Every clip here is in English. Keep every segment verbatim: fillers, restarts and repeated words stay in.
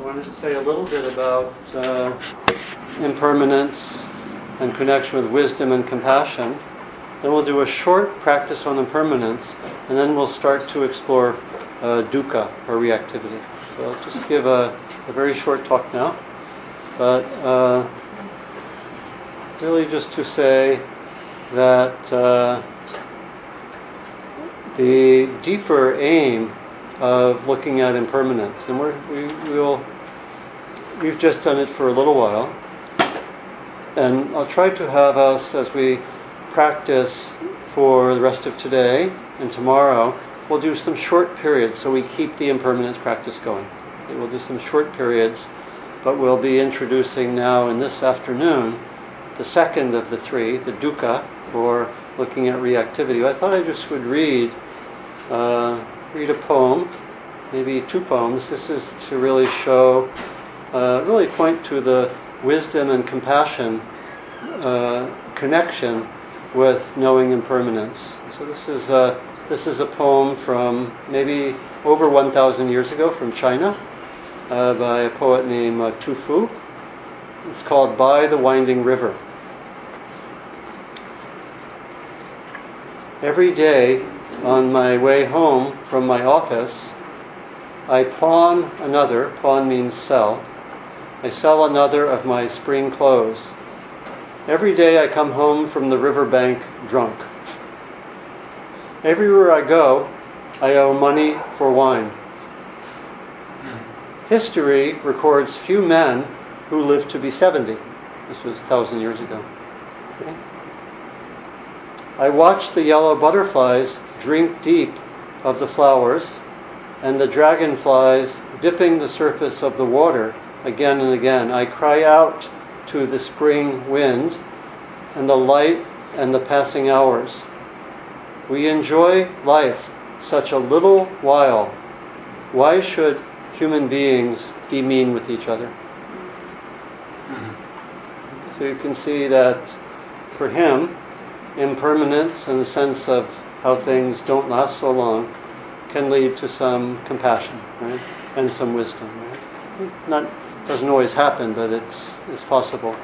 I wanted to say a little bit about uh, impermanence and connection with wisdom and compassion. Then we'll do a short practice on impermanence, and then we'll start to explore uh, dukkha, or reactivity. So I'll just give a, a very short talk now, but uh, really just to say that uh, the deeper aim of looking at impermanence, and we're, we will we've just done it for a little while, and I'll try to have us, as we practice for the rest of today and tomorrow, we'll do some short periods so we keep the impermanence practice going. Okay, we'll do some short periods, but we'll be introducing now in this afternoon the second of the three, the dukkha, or looking at reactivity. I thought I just would read uh, read a poem, maybe two poems. This is to really show, uh, really point to the wisdom and compassion uh, connection with knowing impermanence. So this is a, this is a poem from maybe over one thousand years ago from China uh, by a poet named uh, Tu Fu. It's called By the Winding River. Every day on my way home from my office, I pawn another, pawn means sell, I sell another of my spring clothes. Every day I come home from the riverbank drunk. Everywhere I go, I owe money for wine. History records few men who lived to be seventy. This was a thousand years ago. Okay. I watch the yellow butterflies drink deep of the flowers, and the dragonflies dipping the surface of the water again and again. I cry out to the spring wind and the light and the passing hours. We enjoy life such a little while. Why should human beings be mean with each other? Mm-hmm. So you can see that for him, impermanence and the sense of how things don't last so long can lead to some compassion, right? And some wisdom, right? Not doesn't always happen, but it's it's possible.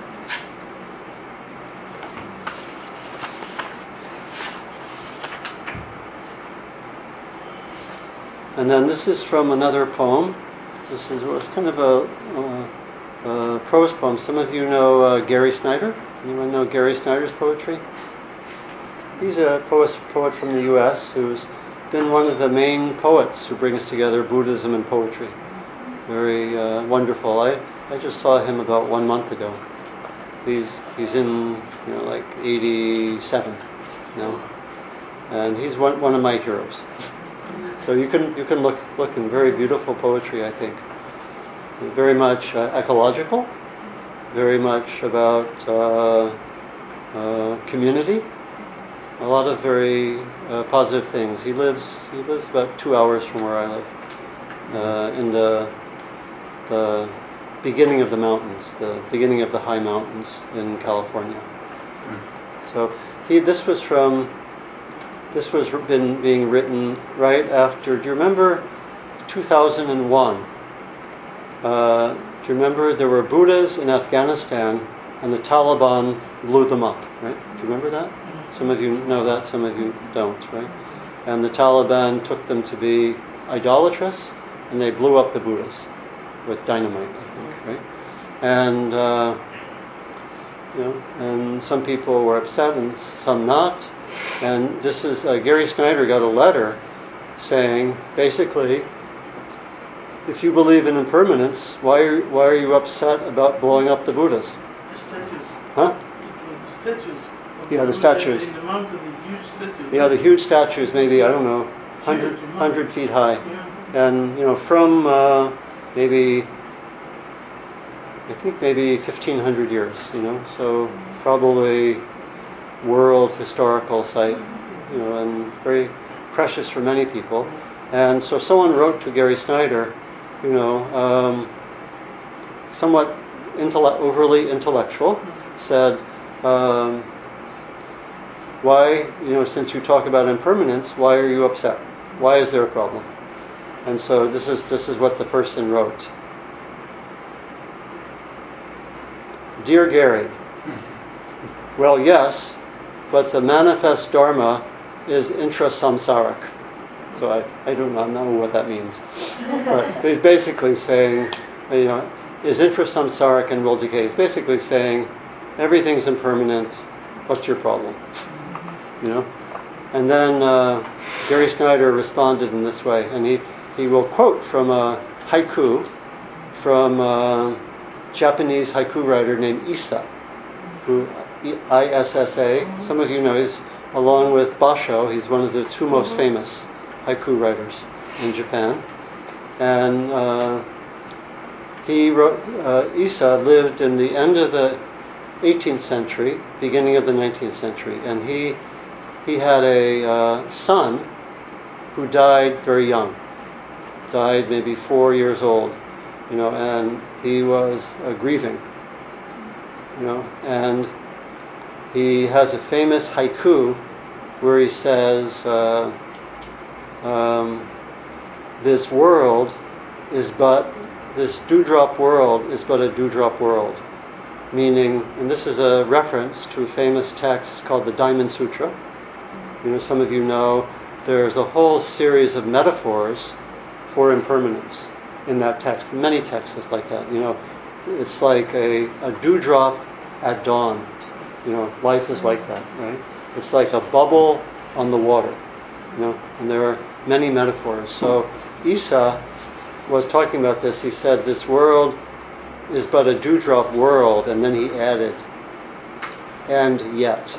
And then this is from another poem. This is it's kind of a, a, a prose poem. Some of you know uh, Gary Snyder. Anyone know Gary Snyder's poetry? He's a poet, poet from the U S who's been one of the main poets who brings together Buddhism and poetry. Very uh, wonderful. I, I just saw him about one month ago. He's he's in you know like eighty-seven, you know, and he's one one of my heroes. So you can you can look look in very beautiful poetry. I think very much uh, ecological, very much about uh, uh, community. A lot of very uh, positive things. He lives he lives about two hours from where I live, uh, in the the beginning of the mountains, the beginning of the high mountains in California. Mm. So he this was from this was been being written right after. Do you remember two thousand one? Uh, do you remember there were Buddhas in Afghanistan and the Taliban blew them up? Right? Do you remember that? Some of you know that, some of you don't, right? And the Taliban took them to be idolatrous, and they blew up the Buddhas with dynamite, I think, right? And uh, you know, and some people were upset, and some not. And this is uh, Gary Snyder got a letter saying, basically, if you believe in impermanence, why are why are you upset about blowing up the Buddhas? The statues. Huh? The statues. Yeah, the statues. In the mountain, the huge statues. Yeah, the huge statues, maybe, I don't know, one hundred, one hundred feet high. Yeah. And, you know, from uh, maybe, I think maybe fifteen hundred years, you know, so probably world historical site, you know, and very precious for many people. And so someone wrote to Gary Snyder, you know, um, somewhat intellect, overly intellectual, said, um, why, you know, since you talk about impermanence, why are you upset? Why is there a problem? And so this is this is what the person wrote. Dear Gary, well, yes, but the manifest Dharma is intrasamsaric. So I, I do not know what that means. But he's basically saying, you know, is intrasamsaric and will decay. He's basically saying everything's impermanent. What's your problem? You know? And then uh, Gary Snyder responded in this way, and he, he will quote from a haiku from a Japanese haiku writer named Issa, who I S S A. Some of you know he's, along with Basho, he's one of the two most famous haiku writers in Japan. And uh, he wrote, uh, Issa lived in the end of the eighteenth century, beginning of the nineteenth century, and he he had a uh, son who died very young, died maybe four years old, you know, and he was uh, grieving, you know, and he has a famous haiku where he says, uh, um, this world is but, this dewdrop world is but a dewdrop world. Meaning, and this is a reference to a famous text called the Diamond Sutra. You know, some of you know there's a whole series of metaphors for impermanence in that text. Many texts like that. You know, it's like a, a dewdrop at dawn. You know, life is like that, right? It's like a bubble on the water. You know, and there are many metaphors. So Issa was talking about this. He said, this world is but a dewdrop world, and then he added, and yet.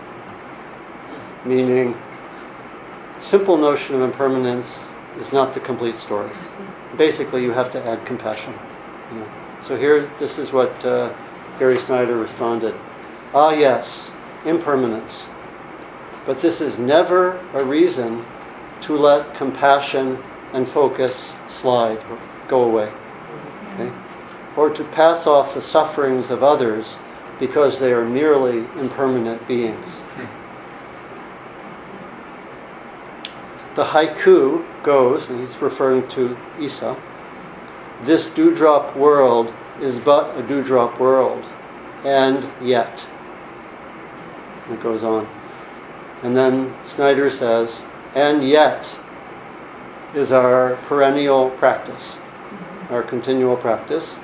Meaning, simple notion of impermanence is not the complete story. Basically, you have to add compassion. You know. So here, this is what uh, Gary Snyder responded. Ah, yes, impermanence. But this is never a reason to let compassion and focus slide, or go away. Okay? Or to pass off the sufferings of others because they are merely impermanent beings. The haiku goes, and he's referring to Issa, this dewdrop world is but a dewdrop world, and yet. It goes on. And then Snyder says, and yet is our perennial practice, our continual practice,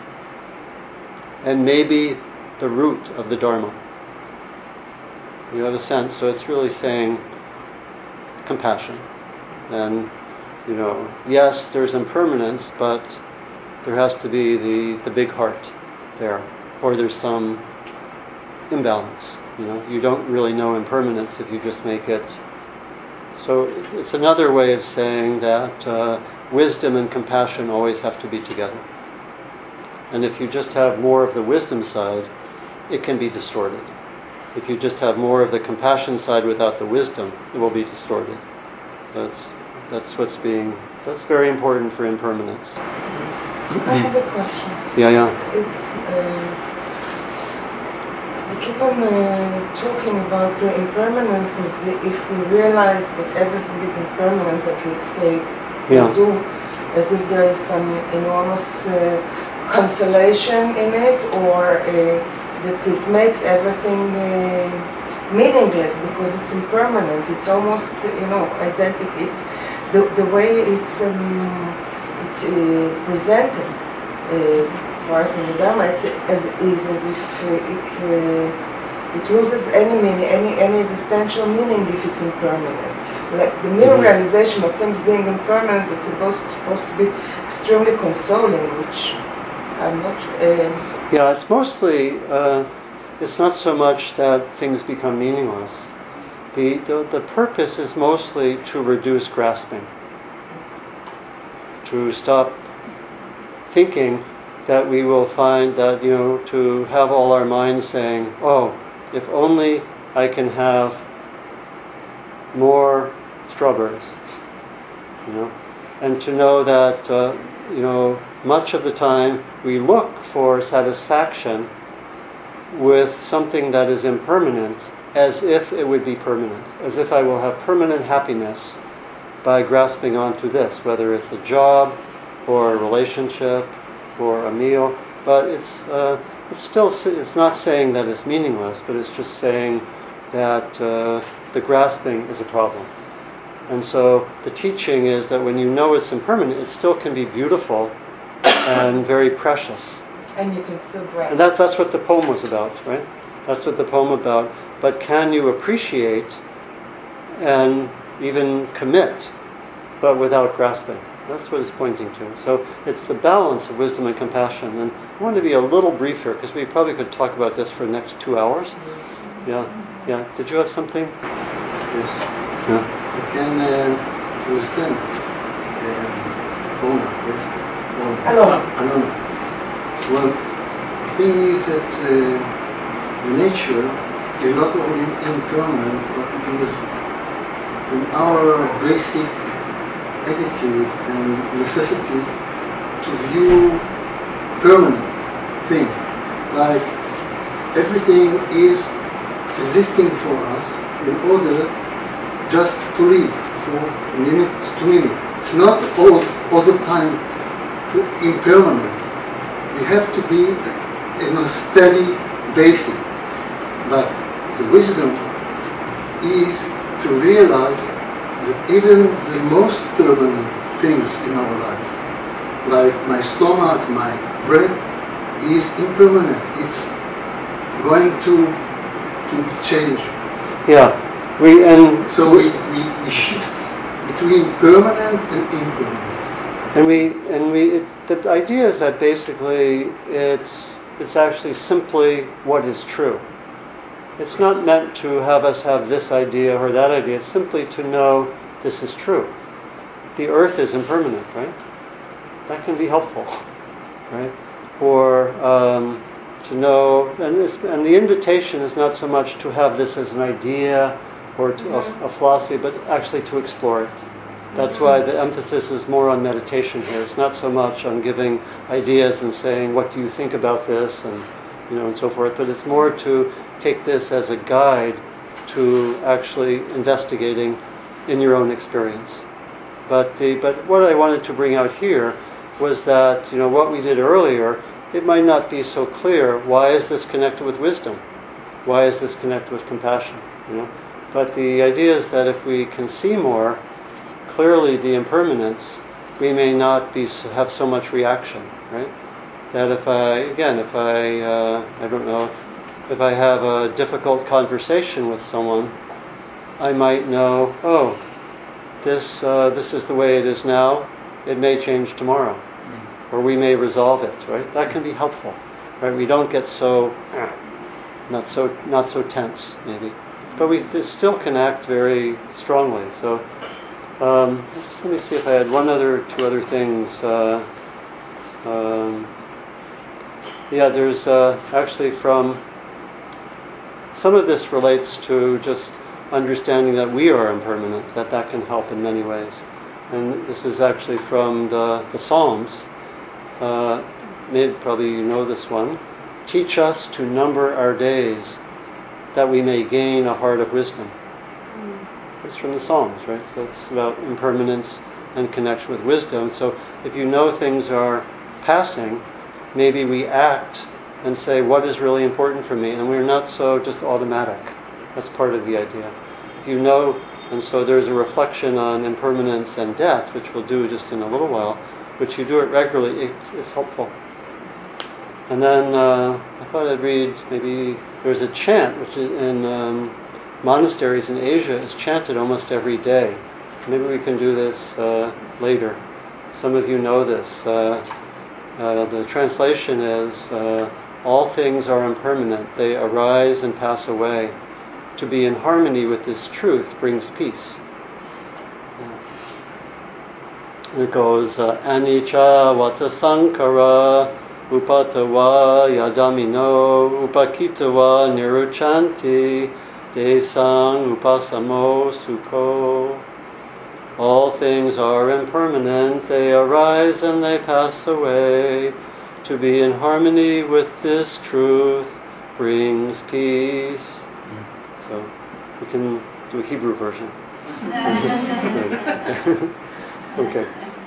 and maybe the root of the Dharma. You have a sense, so it's really saying compassion. And, you know, yes, there's impermanence, but there has to be the, the big heart there, or there's some imbalance. You know, you don't really know impermanence if you just make it. So it's another way of saying that uh, wisdom and compassion always have to be together. And if you just have more of the wisdom side, it can be distorted. If you just have more of the compassion side without the wisdom, it will be distorted. That's that's what's being that's very important for impermanence. I have a question. Yeah, yeah. It's uh, we keep on uh, talking about uh, impermanence as if we realize that everything is impermanent, that let's say Yeah. we do, as if there is some enormous uh, consolation in it, or uh, that it makes everything uh, meaningless because it's impermanent. It's almost, you know, identi- it's the the way it's um, it's uh, presented uh, for us in the Dharma. It's as is as if uh, it's uh, it loses any meaning, any any existential meaning if it's impermanent. Like the mere Mm-hmm. realization of things being impermanent is supposed supposed to be extremely consoling, which I'm not. Uh, Yeah, it's mostly, uh, it's not so much that things become meaningless. The, the the purpose is mostly to reduce grasping, to stop thinking that we will find that, you know, to have all our minds saying, oh, if only I can have more strawberries, you know, and to know that, uh, you know, much of the time we look for satisfaction with something that is impermanent as if it would be permanent, as if I will have permanent happiness by grasping onto this, whether it's a job or a relationship or a meal. But it's uh, it's still, it's not saying that it's meaningless, but it's just saying that uh, the grasping is a problem. And so the teaching is that when you know it's impermanent, it still can be beautiful and very precious. And you can still grasp. And that, that's what the poem was about, right? That's what the poem about. But can you appreciate and even commit, but without grasping? That's what it's pointing to. So it's the balance of wisdom and compassion. And I want to be a little brief here, because we probably could talk about this for the next two hours. Yeah, yeah. Did you have something? Yes. Yeah. I can uh, understand. Uh, Ona, yes? Ona. Alona. Alona. Well, the thing is that uh, the nature is not only impermanent, but it is in our basic attitude and necessity to view permanent things. Like everything is existing for us in order just to live for minute to minute. It's not all, all the time impermanent. We have to be in a steady basis. But the wisdom is to realize that even the most permanent things in our life, like my stomach, my breath, is impermanent. It's going to to change. Yeah. We and So we, we, we shift between permanent and impermanent. And we and we it, the idea is that basically it's it's actually simply what is true. It's not meant to have us have this idea or that idea. It's simply to know this is true. The earth is impermanent, right? That can be helpful, right? Or um, to know, and, this, and the invitation is not so much to have this as an idea or to, a, a philosophy, but actually to explore it. That's why the emphasis is more on meditation here. It's not so much on giving ideas and saying, what do you think about this, and you know, and so forth, but it's more to take this as a guide to actually investigating in your own experience. But the but what I wanted to bring out here was that, you know, what we did earlier, it might not be so clear. Why is this connected with wisdom? Why is this connected with compassion? You know, but the idea is that if we can see more clearly the impermanence, we may not be have so much reaction, right? That if I, again, if I, uh, I don't know, if I have a difficult conversation with someone, I might know, oh, this uh, this is the way it is now. It may change tomorrow, mm. or we may resolve it. Right? That can be helpful. Right? We don't get so not so not so tense, maybe, but we still can act very strongly. So um, just let me see if I had one other, two other things. Uh, um, Yeah, there's uh, actually from, some of this relates to just understanding that we are impermanent, that that can help in many ways. And this is actually from the, the Psalms. Uh, maybe probably you know this one. Teach us to number our days, that we may gain a heart of wisdom. Mm. It's from the Psalms, right? So it's about impermanence and connection with wisdom. So if you know things are passing, maybe we act and say, what is really important for me? And we're not so just automatic. That's part of the idea. If you know, and so there's a reflection on impermanence and death, which we'll do just in a little while, which you do it regularly, it's, it's helpful. And then uh, I thought I'd read, maybe there's a chant, which is in um, monasteries in Asia is chanted almost every day. Maybe we can do this uh, later. Some of you know this. Uh, Uh, the translation is, uh, all things are impermanent. They arise and pass away. To be in harmony with this truth brings peace. Yeah. It goes, uh, Anicca vata sankara upatawa yadamino upakitawa niruchanti desang upasamo sukho. All things are impermanent, they arise and they pass away. To be in harmony with this truth brings peace. Mm. So we can do a Hebrew version. Okay.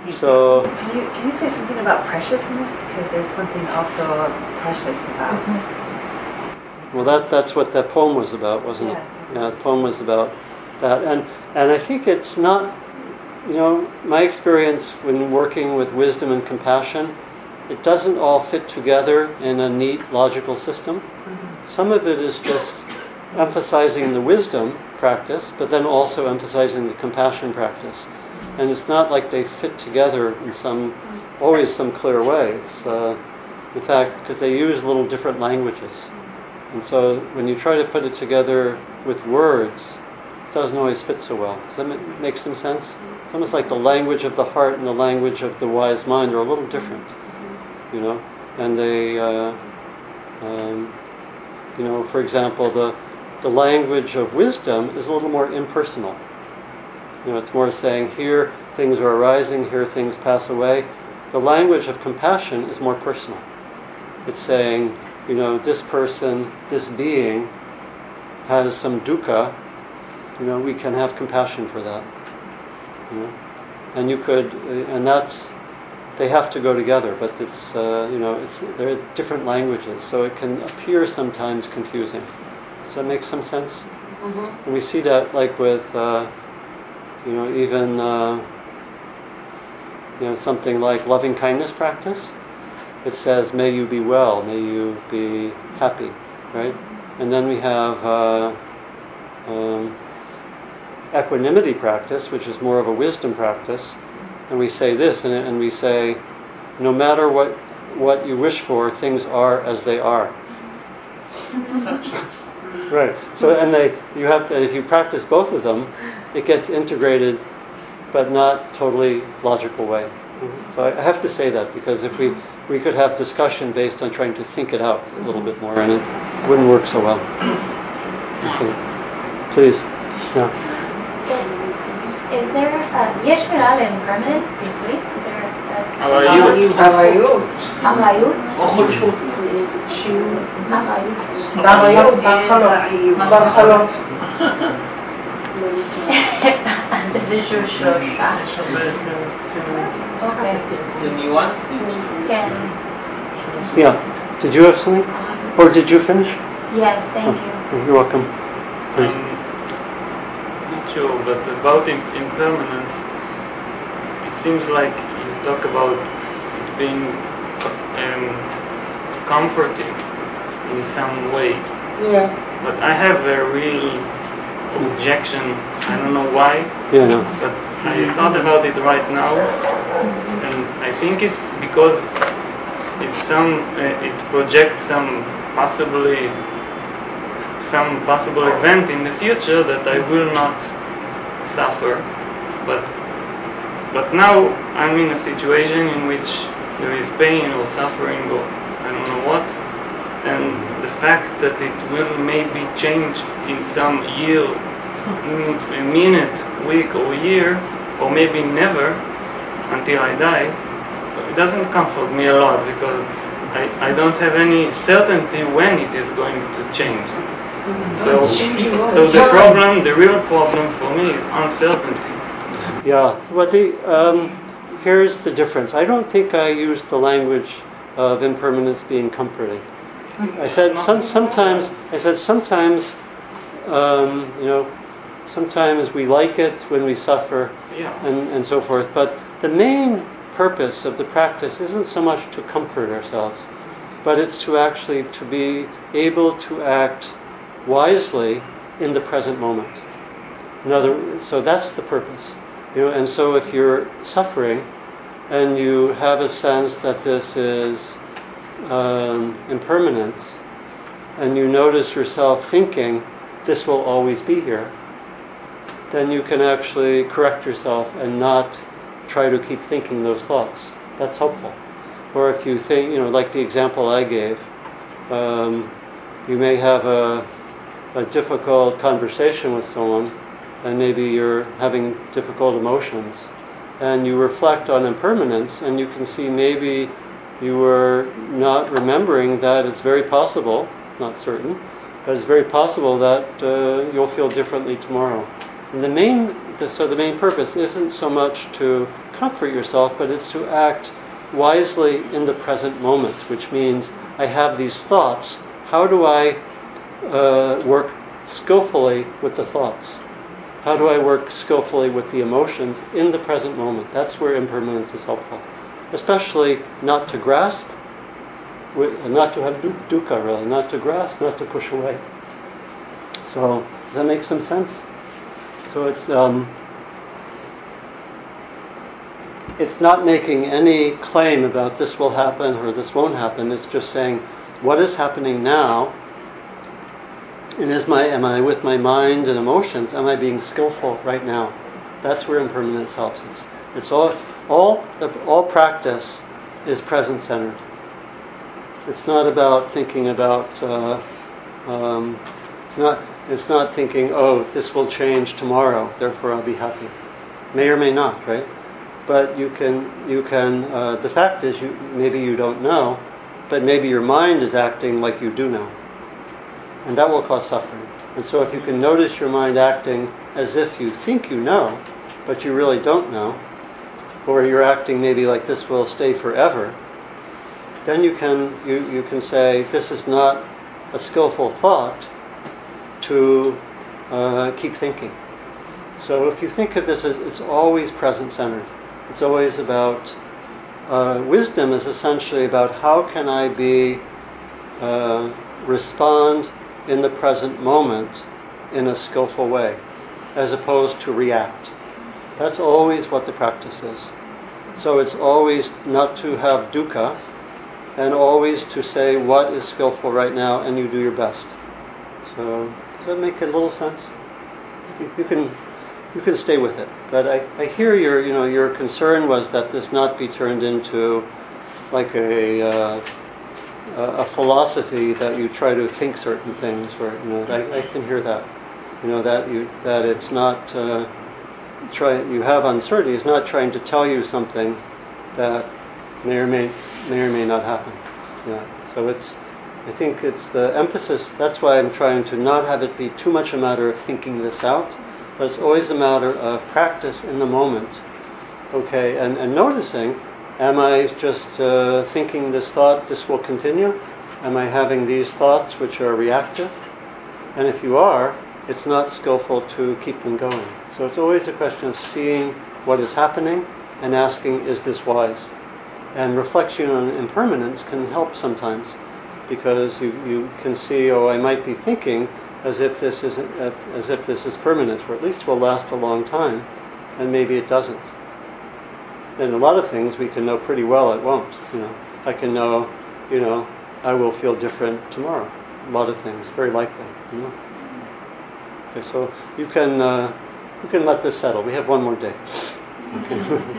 So Can you can you say something about preciousness? Because there's something also precious about. Mm-hmm. well, that that's what that poem was about, wasn't Yeah. it? Yeah, the poem was about that, and and I think it's not, you know, my experience when working with wisdom and compassion, it doesn't all fit together in a neat logical system. Mm-hmm. Some of it is just emphasizing the wisdom practice, but then also emphasizing the compassion practice. And it's not like they fit together in some, always some clear way. It's, uh, in fact, because they use little different languages. And so when you try to put it together with words, it doesn't always fit so well. Does that ma- make some sense? It's almost like the language of the heart and the language of the wise mind are a little different, you know? And they, uh, um, you know, for example, the the language of wisdom is a little more impersonal. You know, it's more saying, here things are arising, here things pass away. The language of compassion is more personal. It's saying, you know, this person, this being has some dukkha, you know, we can have compassion for that. You know? And you could, and that's, they have to go together, but it's, uh, you know, it's, they're different languages, so it can appear sometimes confusing. Does that make some sense? Mm-hmm. And we see that like with, uh, you know, even, uh, you know, something like loving kindness practice. It says, may you be well, may you be happy, right? And then we have uh, um, equanimity practice, which is more of a wisdom practice. And we say this, and, and we say, no matter what, what you wish for, things are as they are. Right. So, and they, you have, if you practice both of them, it gets integrated, but not totally logical way. So I have to say that because if we we could have discussion based on trying to think it out a little bit more, and it wouldn't work so well. Okay. Please. Yeah. Is there a, יש מילה לאimpermanence בעברית? Is there a... ארעיות. ארעיות. ארעיות? או חודשיות. ארעיות. ארעיות, בר חלוף. בר חלוף. זה שהוא שלושה. יש הרבה סימנים. אוקיי. זה ניואנס? כן. Yeah. Did you have something? Or did you finish? Yes, thank you. Oh, you're welcome. Please. Um, not sure, but about im- impermanence, it seems like you talk about it being um, comforting in some way. Yeah. But I have a real objection. I don't know why, Yeah, no. but I thought about it right now, and I think it because it's some uh, it projects some possibly some possible event in the future that I will not suffer, but but now I'm in a situation in which there is pain or suffering or I don't know what, and the fact that it will maybe change in some year, a minute, week or year, or maybe never until I die, it doesn't comfort me a lot because I, I don't have any certainty when it is going to change. So, It's changing all so the the time. problem, the real problem for me is uncertainty. Yeah. Well, the um, here's the difference. I don't think I use the language of impermanence being comforting. I said some sometimes. I said sometimes. Um, you know, sometimes we like it when we suffer, Yeah. and and so forth. But the main purpose of the practice isn't so much to comfort ourselves, but it's to actually to be able to act wisely in the present moment. In other, so that's the purpose. You know, and so if you're suffering and you have a sense that this is um, impermanence, and you notice yourself thinking, this will always be here, then you can actually correct yourself and not try to keep thinking those thoughts. That's helpful. Or if you think, you know, like the example I gave, um, you may have a, a difficult conversation with someone, and maybe you're having difficult emotions, and you reflect on impermanence, and you can see maybe you were not remembering that it's very possible, not certain, but it's very possible that uh, you'll feel differently tomorrow. And the main the, so the main purpose isn't so much to comfort yourself, but it's to act wisely in the present moment, which means I have these thoughts. How do I uh, work skillfully with the thoughts? How do I work skillfully with the emotions in the present moment? That's where impermanence is helpful. Especially not to grasp, not to have dukkha really, not to grasp, not to push away. So, does that make some sense? So it's um, it's not making any claim about this will happen or this won't happen. It's just saying, what is happening now? And is my am I with my mind and emotions? Am I being skillful right now? That's where impermanence helps. It's it's all all all practice is present centered. It's not about thinking about. Uh, um, it's not. It's not thinking, oh, this will change tomorrow, therefore I'll be happy. May or may not, right? But you can. You can. Uh, the fact is, you maybe you don't know, but maybe your mind is acting like you do know. And that will cause suffering. And so if you can notice your mind acting as if you think you know, but you really don't know, or you're acting maybe like this will stay forever, then you can you, you can say, this is not a skillful thought to uh, keep thinking. So if you think of this as it's always present-centered. It's always about, uh, wisdom is essentially about how can I be, uh, respond in the present moment in a skillful way, as opposed to react. That's always what the practice is. So it's always not to have dukkha, and always to say what is skillful right now, and you do your best. So does that make a little sense? You, you can you can stay with it. But I, I hear your you know your concern was that this not be turned into like a uh, a philosophy that you try to think certain things, or you know, I, I can hear that. You know that you that it's not uh, try. You have uncertainty. It's not trying to tell you something that may or may may or may not happen. Yeah. So it's. I think it's the emphasis. That's why I'm trying to not have it be too much a matter of thinking this out, but it's always a matter of practice in the moment. Okay, and and noticing. Am I just uh, thinking this thought, this will continue? Am I having these thoughts which are reactive? And if you are, it's not skillful to keep them going. So it's always a question of seeing what is happening and asking, is this wise? And reflection on impermanence can help sometimes, because you, you can see, oh, I might be thinking as if this is as if this is permanent, or at least will last a long time, and maybe it doesn't. And a lot of things we can know pretty well it won't. You know, I can know, you know, I will feel different tomorrow. A lot of things, very likely. You know. Okay, so you can uh, you can let this settle. We have one more day. Okay.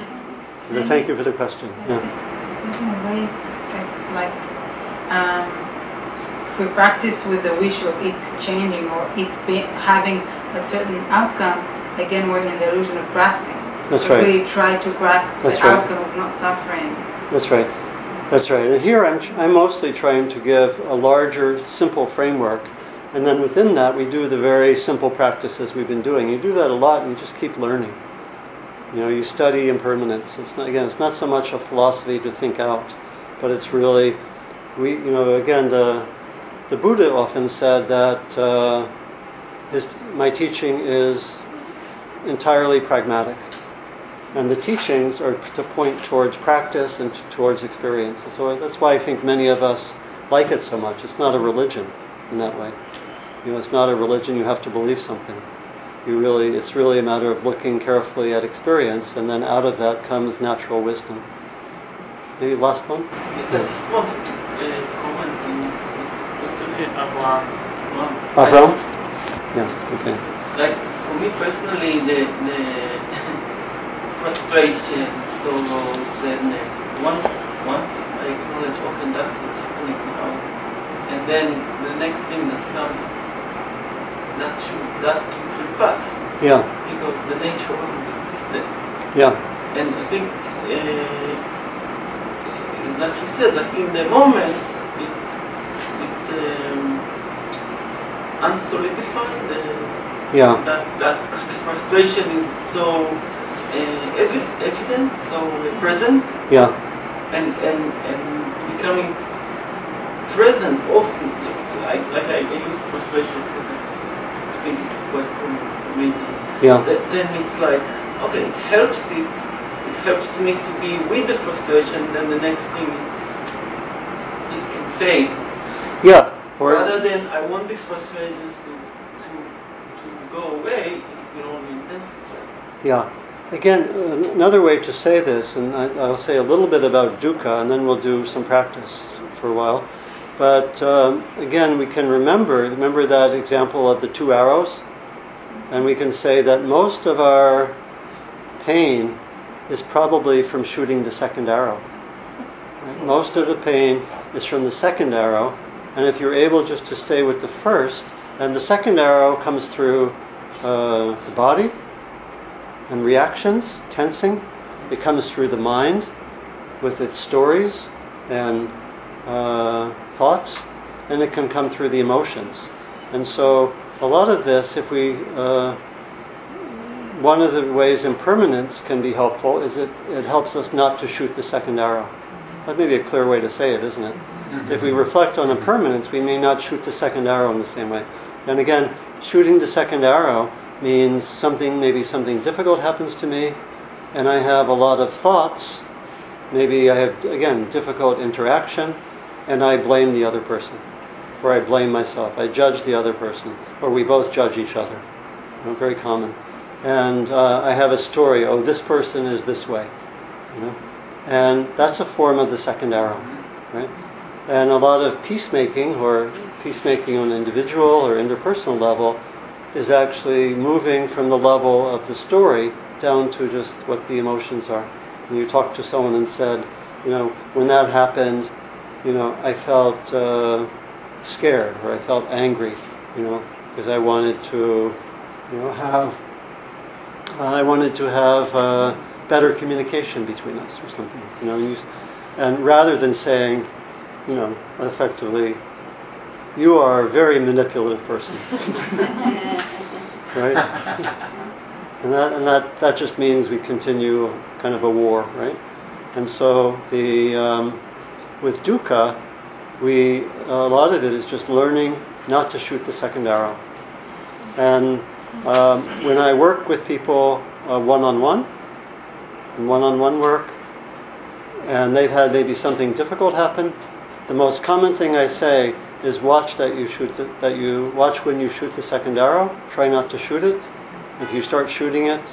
So thank you for the question. Yeah. In a way, it's like um, if we practice with the wish of it changing or it be, having a certain outcome, again we're in the illusion of grasping. That's so right. We try to grasp That's the right. outcome of not suffering. That's right. That's right. And here I'm I'm mostly trying to give a larger, simple framework, and then within that we do the very simple practices we've been doing. You do that a lot, and you just keep learning. You know, you study impermanence. It's not, again, it's not so much a philosophy to think out, but it's really, we, you know, again, the the Buddha often said that uh, his my teaching is entirely pragmatic. And the teachings are to point towards practice and t- towards experience. And so that's why I think many of us like it so much. It's not a religion in that way. You know, it's not a religion you have to believe something. You really, it's really a matter of looking carefully at experience, and then out of that comes natural wisdom. Maybe last one? I just wanted to uh, comment on what's in Abraham. Avram? Yeah, okay. Like, for me personally, the, the frustration, sorrow, sadness, once, once I acknowledge, okay, that's what's happening now, and then the next thing that comes, that should, that should pass. Yeah. Because the nature of existence. Yeah. And I think uh, that you said that in the moment it it um, unsolidified the Yeah. That that because the frustration is so uh, evi- evident, so present. Yeah. And and and becoming present often. Like like I, I use frustration because it's I think it's quite common for me. Yeah. That, then it's like okay, it helps it. It helps me to be with the frustration. Then the next thing is it can fade. Yeah. Or rather than I want these frustrations to to to go away, it will only intensify. Yeah. Again, another way to say this, and I, I'll say a little bit about dukkha, and then we'll do some practice for a while. But um, again, we can remember, remember that example of the two arrows? And we can say that most of our pain is probably from shooting the second arrow. Right? Most of the pain is from the second arrow, and if you're able just to stay with the first, and the second arrow comes through uh, the body, and reactions, tensing. It comes through the mind with its stories and uh, thoughts, and it can come through the emotions. And so a lot of this, if we, uh, one of the ways impermanence can be helpful is it, it helps us not to shoot the second arrow. That may be a clear way to say it, isn't it? Mm-hmm. If we reflect on impermanence, we may not shoot the second arrow in the same way. And again, shooting the second arrow means something, maybe something difficult happens to me, and I have a lot of thoughts. Maybe I have, again, difficult interaction, and I blame the other person, or I blame myself. I judge the other person, or we both judge each other. You know, very common. And uh, I have a story. Oh, this person is this way. You know, and that's a form of the second arrow, right? And a lot of peacemaking, or peacemaking on an individual or interpersonal level, is actually moving from the level of the story down to just what the emotions are. And you talk to someone and said, you know, when that happened, you know, I felt uh, scared, or I felt angry, you know, because I wanted to, you know, have, uh, I wanted to have uh, better communication between us, or something, you know, and, you, and rather than saying, you know, effectively, you are a very manipulative person. Right? And that and that, that just means we continue kind of a war, right? And so the um, with dukkha, we a lot of it is just learning not to shoot the second arrow. And um, when I work with people uh, one-on-one, in one-on-one work, and they've had maybe something difficult happen, the most common thing I say is watch that you shoot the, that you watch when you shoot the second arrow. Try not to shoot it. If you start shooting it,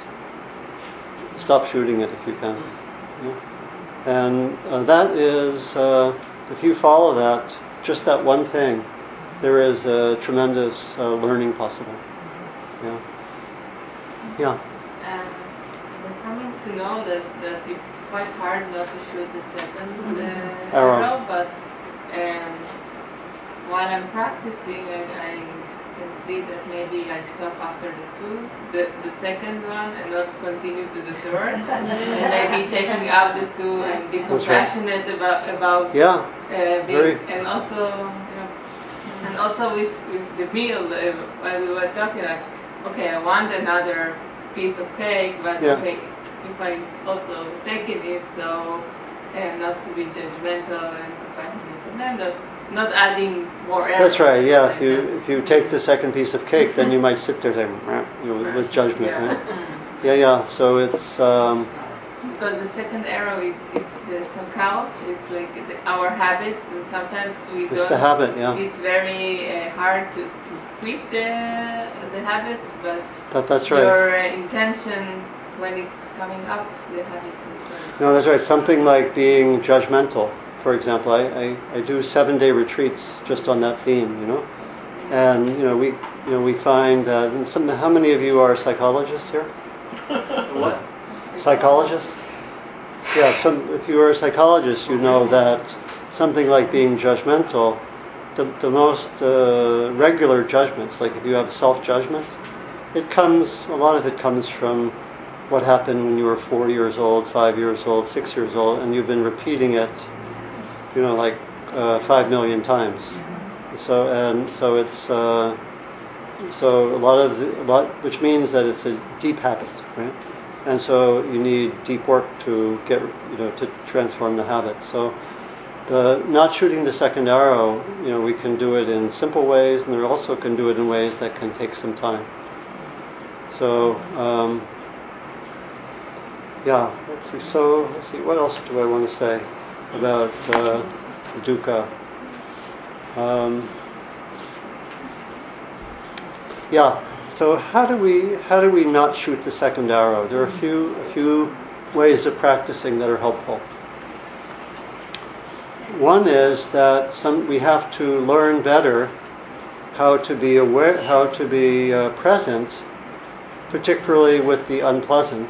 stop shooting it if you can. Yeah. And uh, that is, uh, if you follow that, just that one thing, there is a tremendous uh, learning possible. Yeah. Yeah. Um, we're coming to know that, that it's quite hard not to shoot the second uh, Arrow. arrow, but um, while I'm practicing, I, I can see that maybe I stop after the two, the, the second one, and not continue to the third, and maybe taking out the two and be compassionate right. about about yeah, uh, being, very. and also you know, and also with, with the meal uh, while we were talking, like okay, I want another piece of cake, but yeah. okay, if I also taking it, so and not to be judgmental and compassionate, and then the not adding more effort. That's right. Yeah. If you if you take the second piece of cake, then you might sit there saying, you know, with, with judgment. Yeah. Right? Yeah. Yeah. So it's um, because the second arrow is it's the sankal. It's like the, our habits, and sometimes we it's don't. the habit. Yeah. It's very uh, hard to, to quit the the habit, but that, that's right. Your uh, intention when it's coming up, the habit is. Uh, no, that's right. Something like being judgmental. For example, I, I, I do seven-day retreats just on that theme, you know, and you know we you know we find that. And some, how many of you are psychologists here? What? Psychologists? Yeah. Some. If you are a psychologist, you know that something like being judgmental, the the most uh, regular judgments, like if you have self-judgment, it comes. A lot of it comes from what happened when you were four years old, five years old, six years old, and you've been repeating it. You know, like uh, five million times. So and so it's uh, so a lot of the, a lot, which means that it's a deep habit, right? And so you need deep work to get, you know, to transform the habit. So the not shooting the second arrow, you know, we can do it in simple ways, and we also can do it in ways that can take some time. So, um, yeah, let's see. So, let's see. What else do I want to say about uh, dukkha? Um, yeah. So, how do we how do we not shoot the second arrow? There are a few a few ways of practicing that are helpful. One is that some we have to learn better how to be aware, how to be uh, present, particularly with the unpleasant,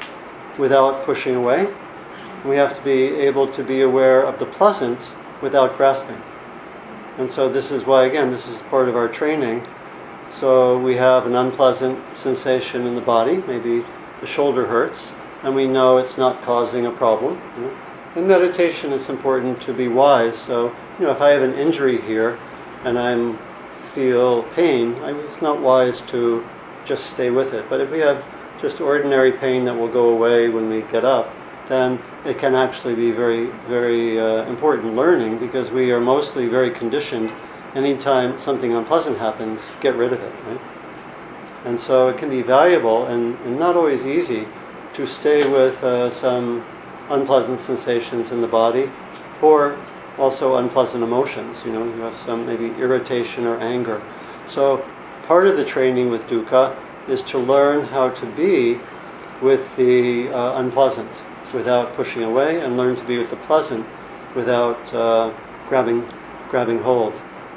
without pushing away. We have to be able to be aware of the pleasant without grasping. And so this is why, again, this is part of our training. So we have an unpleasant sensation in the body, maybe the shoulder hurts, and we know it's not causing a problem. You know? In meditation, it's important to be wise. So, you know, if I have an injury here and I feel pain, I, it's not wise to just stay with it. But if we have just ordinary pain that will go away when we get up, then it can actually be very, very uh, important learning, because we are mostly very conditioned. Anytime something unpleasant happens, get rid of it, right? And so it can be valuable and, and not always easy to stay with uh, some unpleasant sensations in the body, or also unpleasant emotions. You know, you have some maybe irritation or anger. So part of the training with dukkha is to learn how to be with the uh, unpleasant without pushing away, and learn to be with the pleasant without uh, grabbing grabbing hold.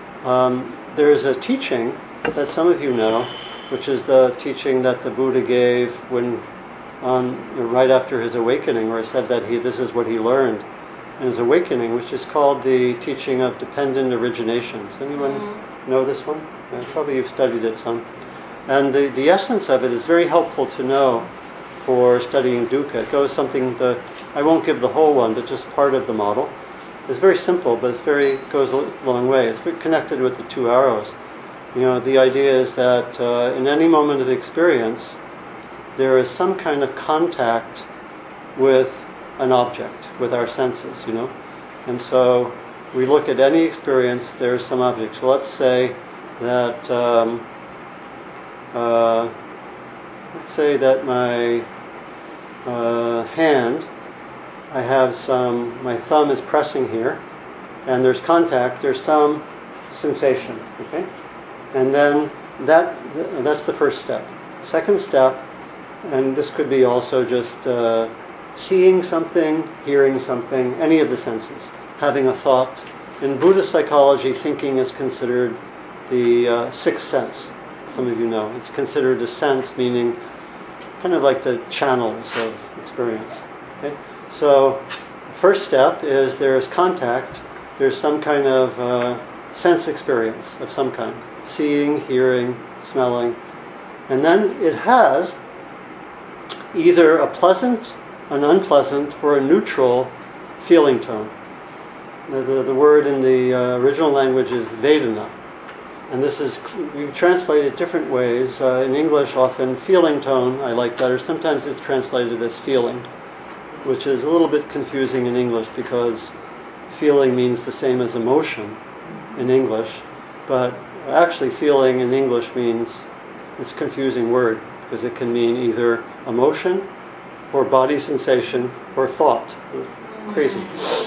Um, there is a teaching that some of you know, which is the teaching that the Buddha gave when on you know, right after his awakening, where he said that he this is what he learned in his awakening, which is called the teaching of dependent origination. Does anyone mm-hmm. know this one? Yeah, probably you've studied it some. And the, the essence of it is very helpful to know for studying dukkha. It goes something, the, I won't give the whole one, but just part of the model. It's very simple, but it's very goes a long way. It's very connected with the two arrows. You know, the idea is that uh, in any moment of experience, there is some kind of contact with an object, with our senses, you know. And so we look at any experience, there's some object. So let's say that, um, uh, let's say that my uh, hand, I have some, my thumb is pressing here, and there's contact, there's some sensation, okay? And then that that's the first step. Second step, and this could be also just uh, seeing something, hearing something, any of the senses, having a thought. In Buddhist psychology, thinking is considered the uh, sixth sense. Some of you know. It's considered a sense, meaning kind of like the channels of experience. Okay? So the first step is there's contact. There's some kind of uh, sense experience of some kind. Seeing, hearing, smelling. And then it has either a pleasant, an unpleasant, or a neutral feeling tone. The, the, the word in the uh, original language is Vedana. And this is, we translate it different ways. Uh, in English, often feeling tone I like better. Sometimes it's translated as feeling, which is a little bit confusing in English, because feeling means the same as emotion in English. But actually feeling in English means, it's a confusing word, because it can mean either emotion or body sensation or thought. It's crazy.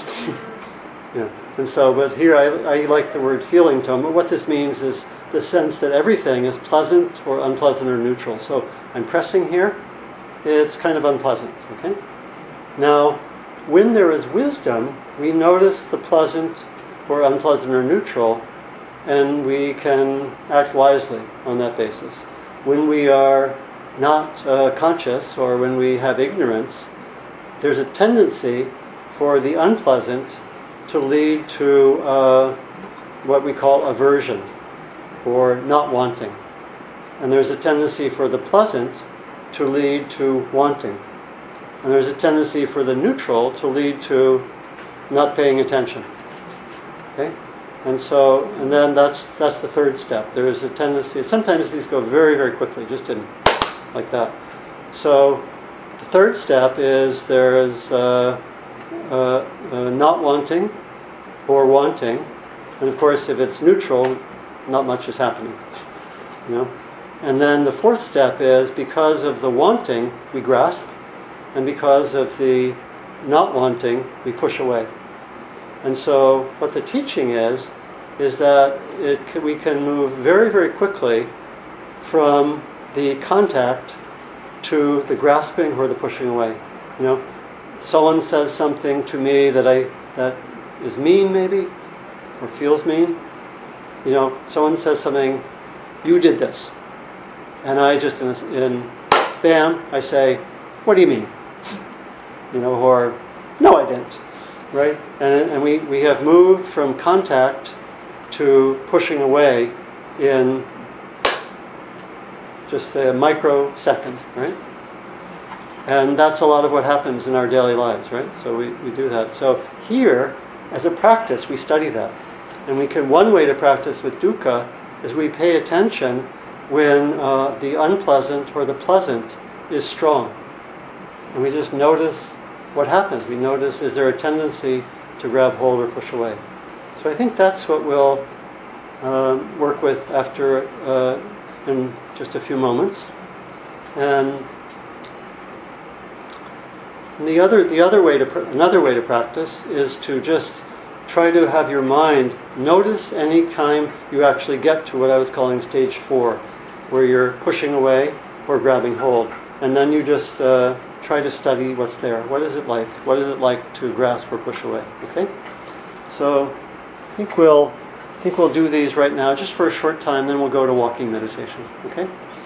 Yeah. And so, but here I, I like the word feeling tone. But what this means is the sense that everything is pleasant or unpleasant or neutral. So I'm pressing here, it's kind of unpleasant. Okay. Now, when there is wisdom, we notice the pleasant or unpleasant or neutral, and we can act wisely on that basis. When we are not uh, conscious, or when we have ignorance, there's a tendency for the unpleasant to lead to uh, what we call aversion, or not wanting. And there's a tendency for the pleasant to lead to wanting. And there's a tendency for the neutral to lead to not paying attention. Okay? And so, and then that's that's the third step. There is a tendency. Sometimes these go very, very quickly, just in like that. So, the third step is there is uh, uh, uh, not wanting or wanting, and of course, if it's neutral, not much is happening. You know. And then the fourth step is because of the wanting, we grasp, and because of the not wanting, we push away. And so what the teaching is, is that it can, we can move very, very quickly from the contact to the grasping or the pushing away. You know, someone says something to me that I that is mean, maybe, or feels mean. You know, someone says something, you did this. And I just, in, in bam, I say, what do you mean? You know, or, no, I didn't. Right? And, and we, we have moved from contact to pushing away in just a microsecond, right? And that's a lot of what happens in our daily lives, right? So we, we do that. So here, as a practice, we study that. And we can, one way to practice with dukkha is we pay attention when uh, the unpleasant or the pleasant is strong. And we just notice what happens. We notice, is there a tendency to grab hold or push away? So I think that's what we'll um, work with after uh, in just a few moments. And the other the other way to pr- another way to practice is to just try to have your mind notice any time you actually get to what I was calling stage four, where you're pushing away or grabbing hold, and then you just uh, try to study what's there. What is it like? What is it like to grasp or push away? Okay. So I think we'll I think we'll do these right now, just for a short time. Then we'll go to walking meditation. Okay.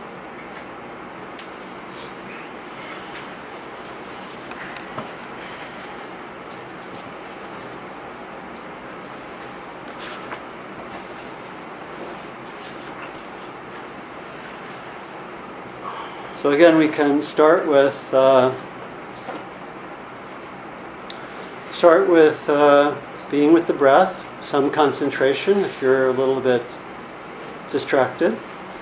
So again, we can start with uh, start with uh, being with the breath, some concentration if you're a little bit distracted.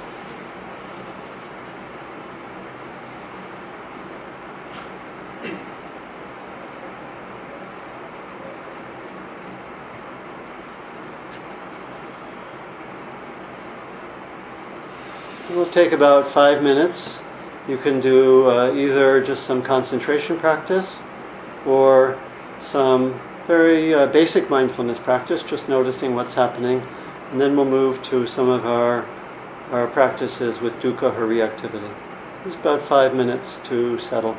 It will take about five minutes. You can do uh, either just some concentration practice or some very uh, basic mindfulness practice, just noticing what's happening. And then we'll move to some of our, our practices with dukkha or reactivity. Just about five minutes to settle.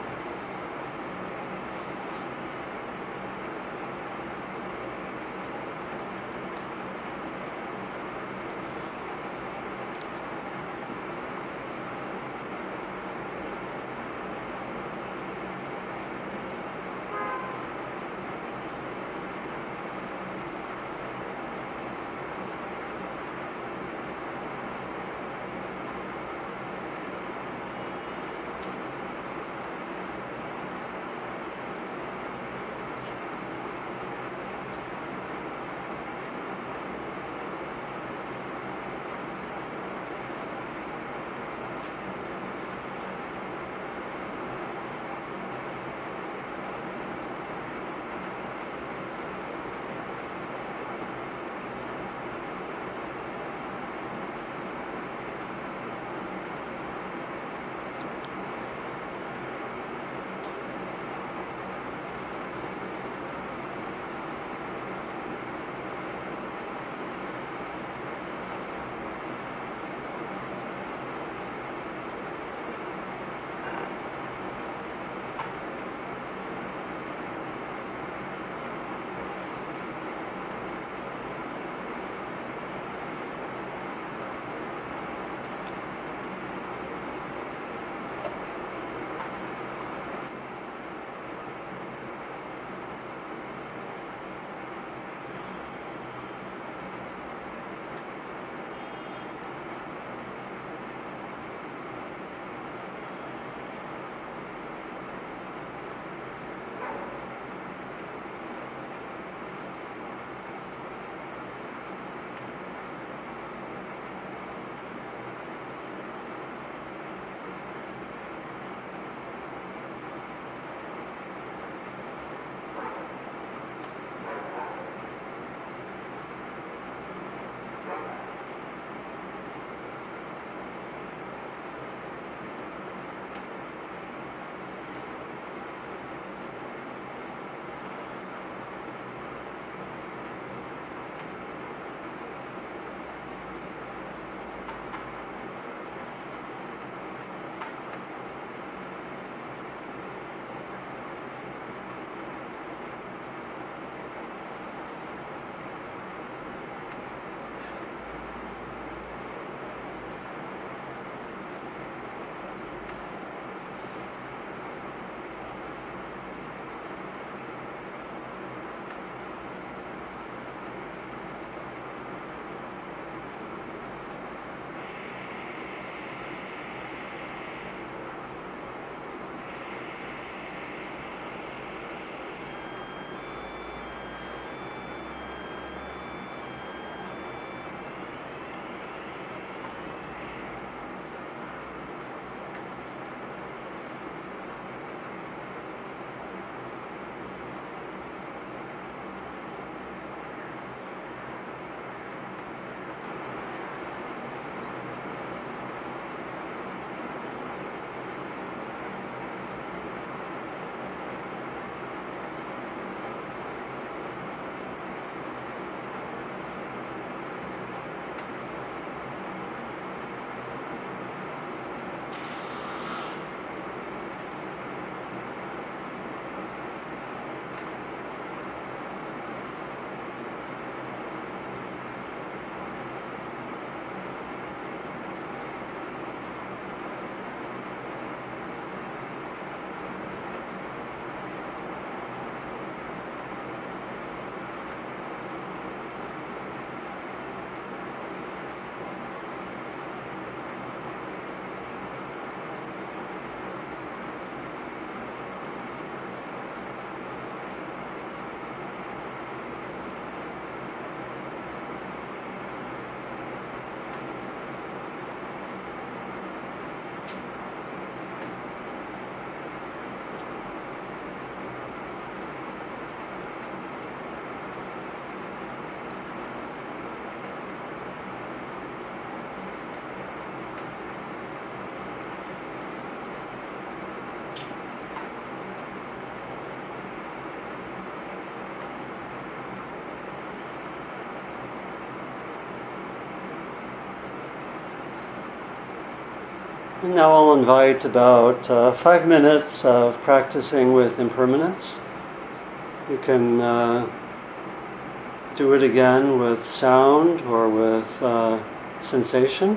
And now I'll invite about uh, five minutes of practicing with impermanence. You can uh, do it again with sound or with uh, sensation.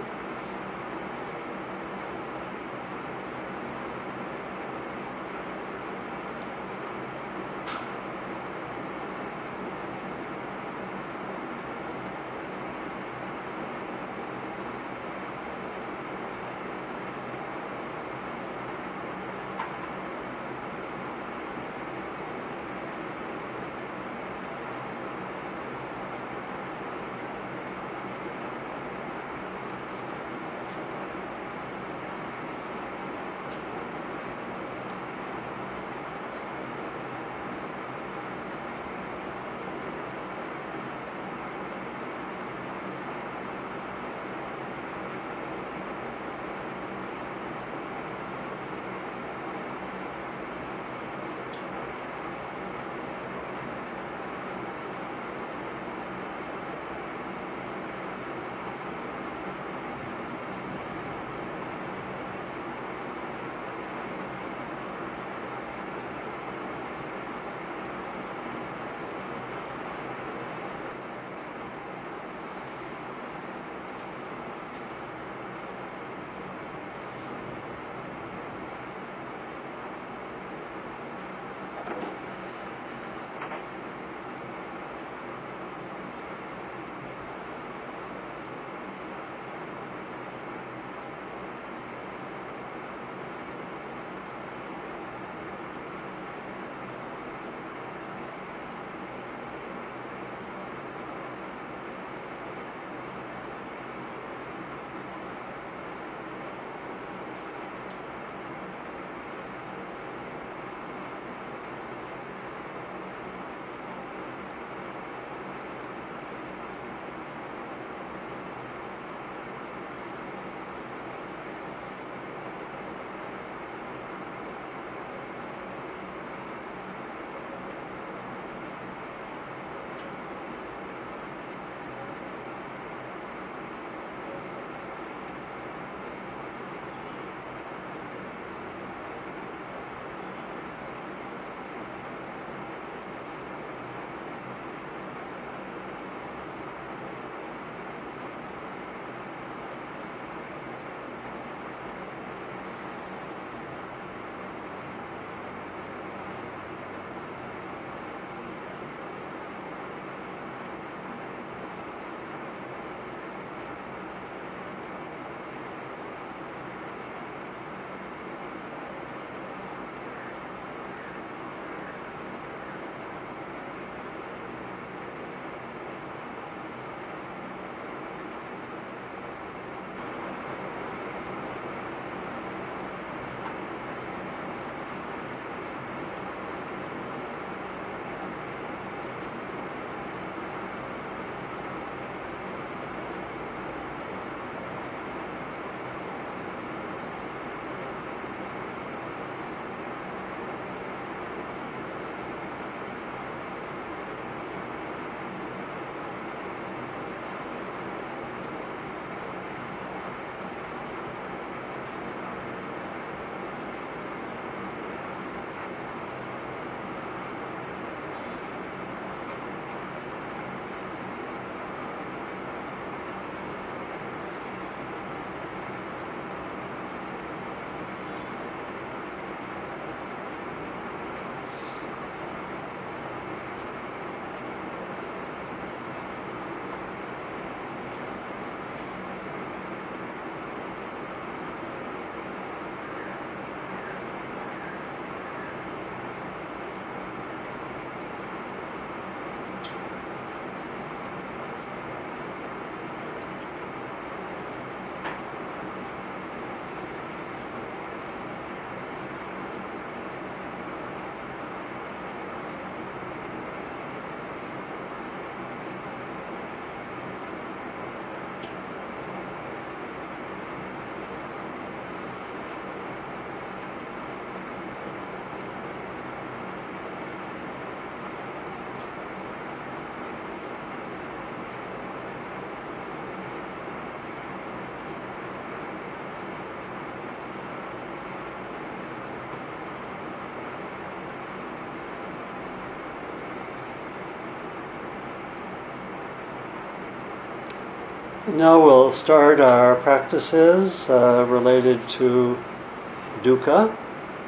Now we'll start our practices uh, related to dukkha.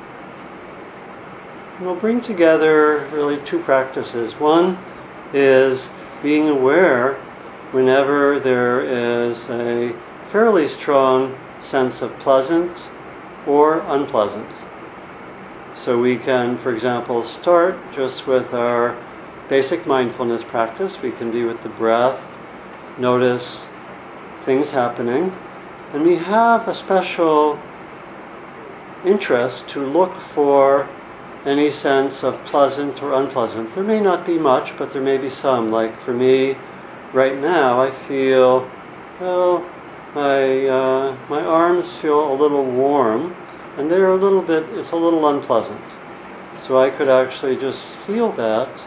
We'll bring together really two practices. One is being aware whenever there is a fairly strong sense of pleasant or unpleasant. So we can, for example, start just with our basic mindfulness practice. We can be with the breath, notice things happening, and we have a special interest to look for any sense of pleasant or unpleasant. There may not be much, but there may be some. Like for me, right now, I feel, well, my uh, my arms feel a little warm, and they're a little bit, it's a little unpleasant. So I could actually just feel that,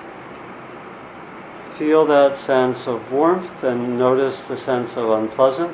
feel that sense of warmth and notice the sense of unpleasant.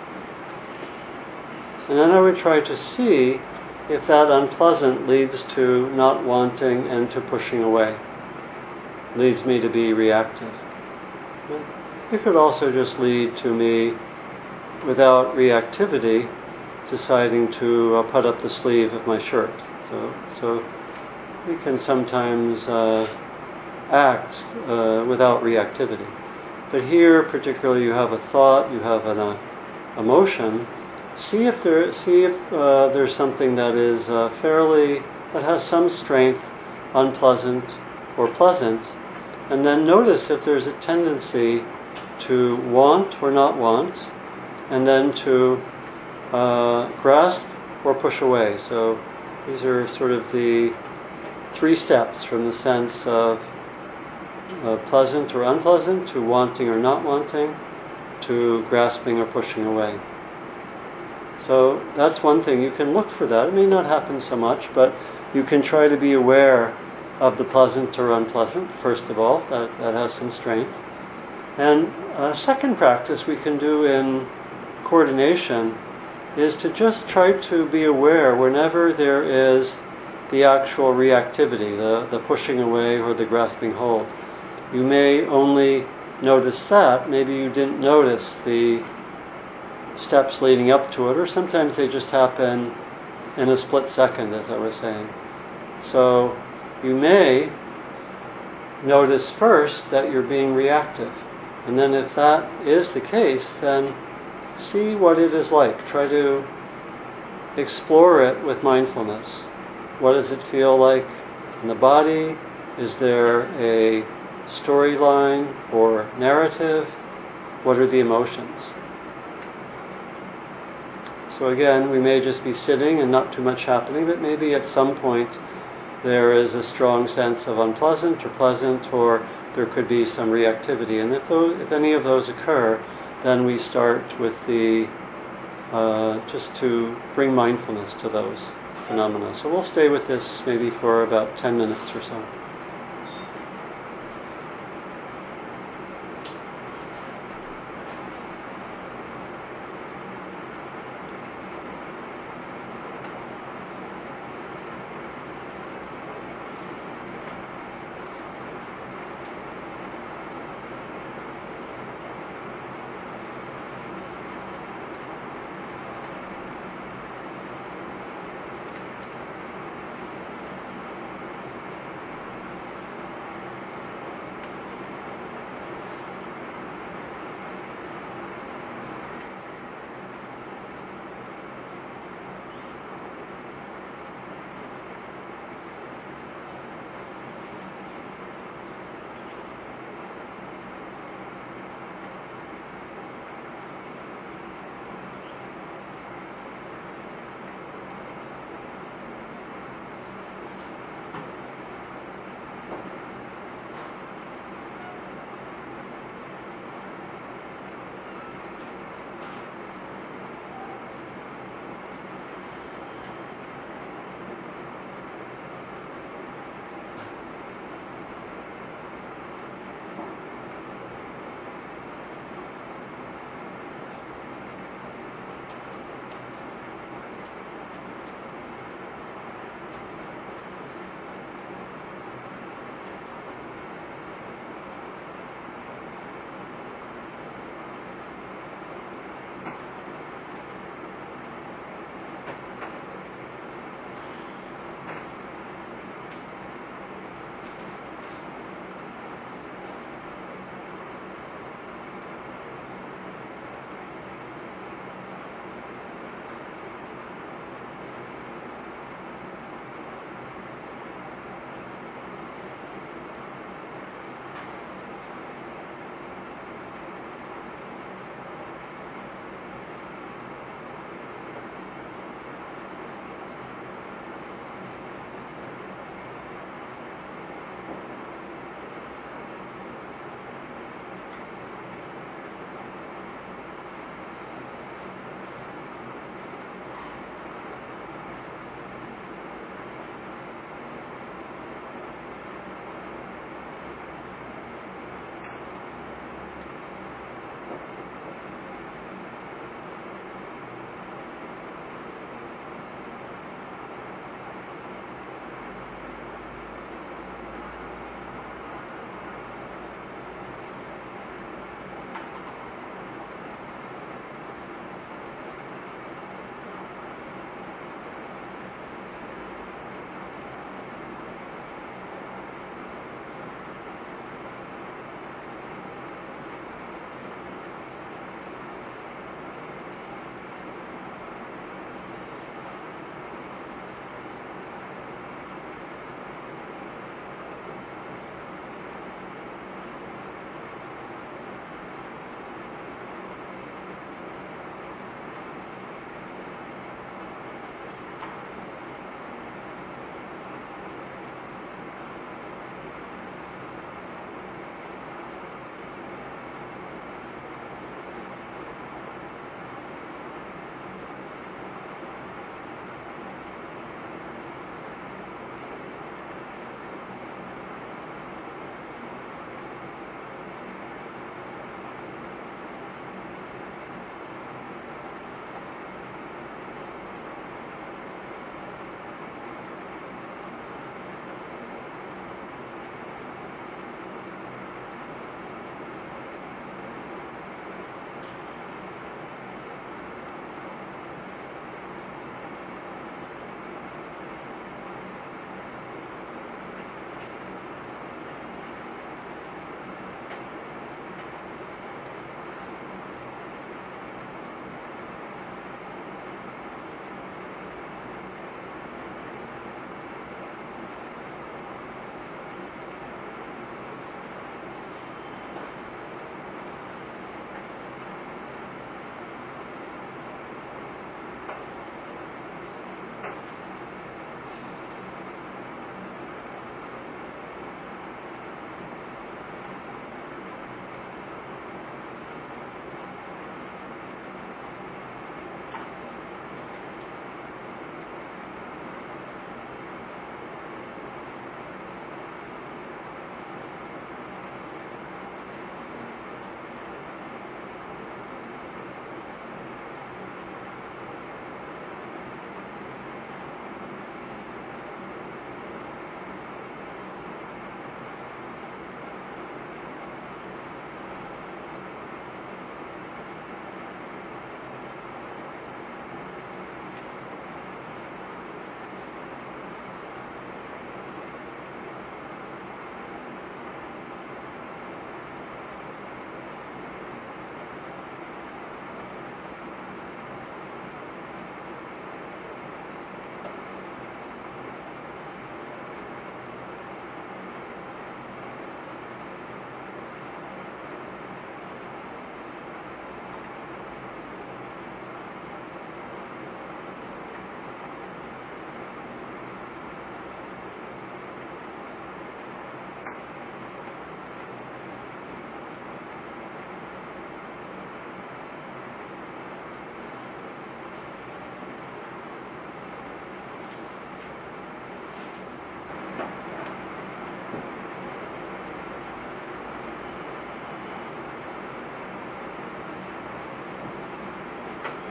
And then I would try to see if that unpleasant leads to not wanting and to pushing away, leads me to be reactive. It could also just lead to me, without reactivity, deciding to uh, put up the sleeve of my shirt. So, so we can sometimes uh, act uh, without reactivity. But here, particularly, you have a thought, you have an uh, emotion. See if there, see if uh, there's something that is uh, fairly, that has some strength, unpleasant or pleasant, and then notice if there's a tendency to want or not want, and then to uh, grasp or push away. So these are sort of the three steps from the sense of uh, pleasant or unpleasant to wanting or not wanting to grasping or pushing away. So that's one thing. You can look for that. It may not happen so much, but you can try to be aware of the pleasant or unpleasant, first of all. That, that has some strength. And a second practice we can do in coordination is to just try to be aware whenever there is the actual reactivity, the, the pushing away or the grasping hold. You may only notice that. Maybe you didn't notice the steps leading up to it, or sometimes they just happen in a split second, as I was saying. So you may notice first that you're being reactive. And then if that is the case, then see what it is like. Try to explore it with mindfulness. What does it feel like in the body? Is there a storyline or narrative? What are the emotions? So again, we may just be sitting and not too much happening, but maybe at some point there is a strong sense of unpleasant or pleasant, or there could be some reactivity. And if, those, if any of those occur, then we start with the, uh, just to bring mindfulness to those phenomena. So we'll stay with this maybe for about ten minutes or so.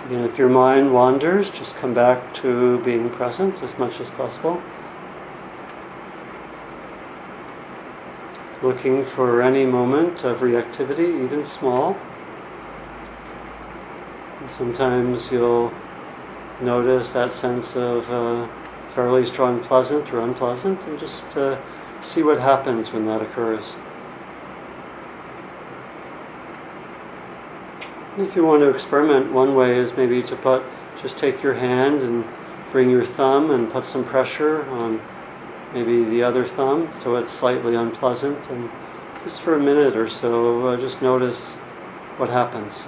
And if your mind wanders, just come back to being present as much as possible. Looking for any moment of reactivity, even small. And sometimes you'll notice that sense of uh, fairly strong pleasant or unpleasant, and just uh, see what happens when that occurs. If you want to experiment, one way is maybe to put, just take your hand and bring your thumb and put some pressure on maybe the other thumb so it's slightly unpleasant, and just for a minute or so, uh, just notice what happens.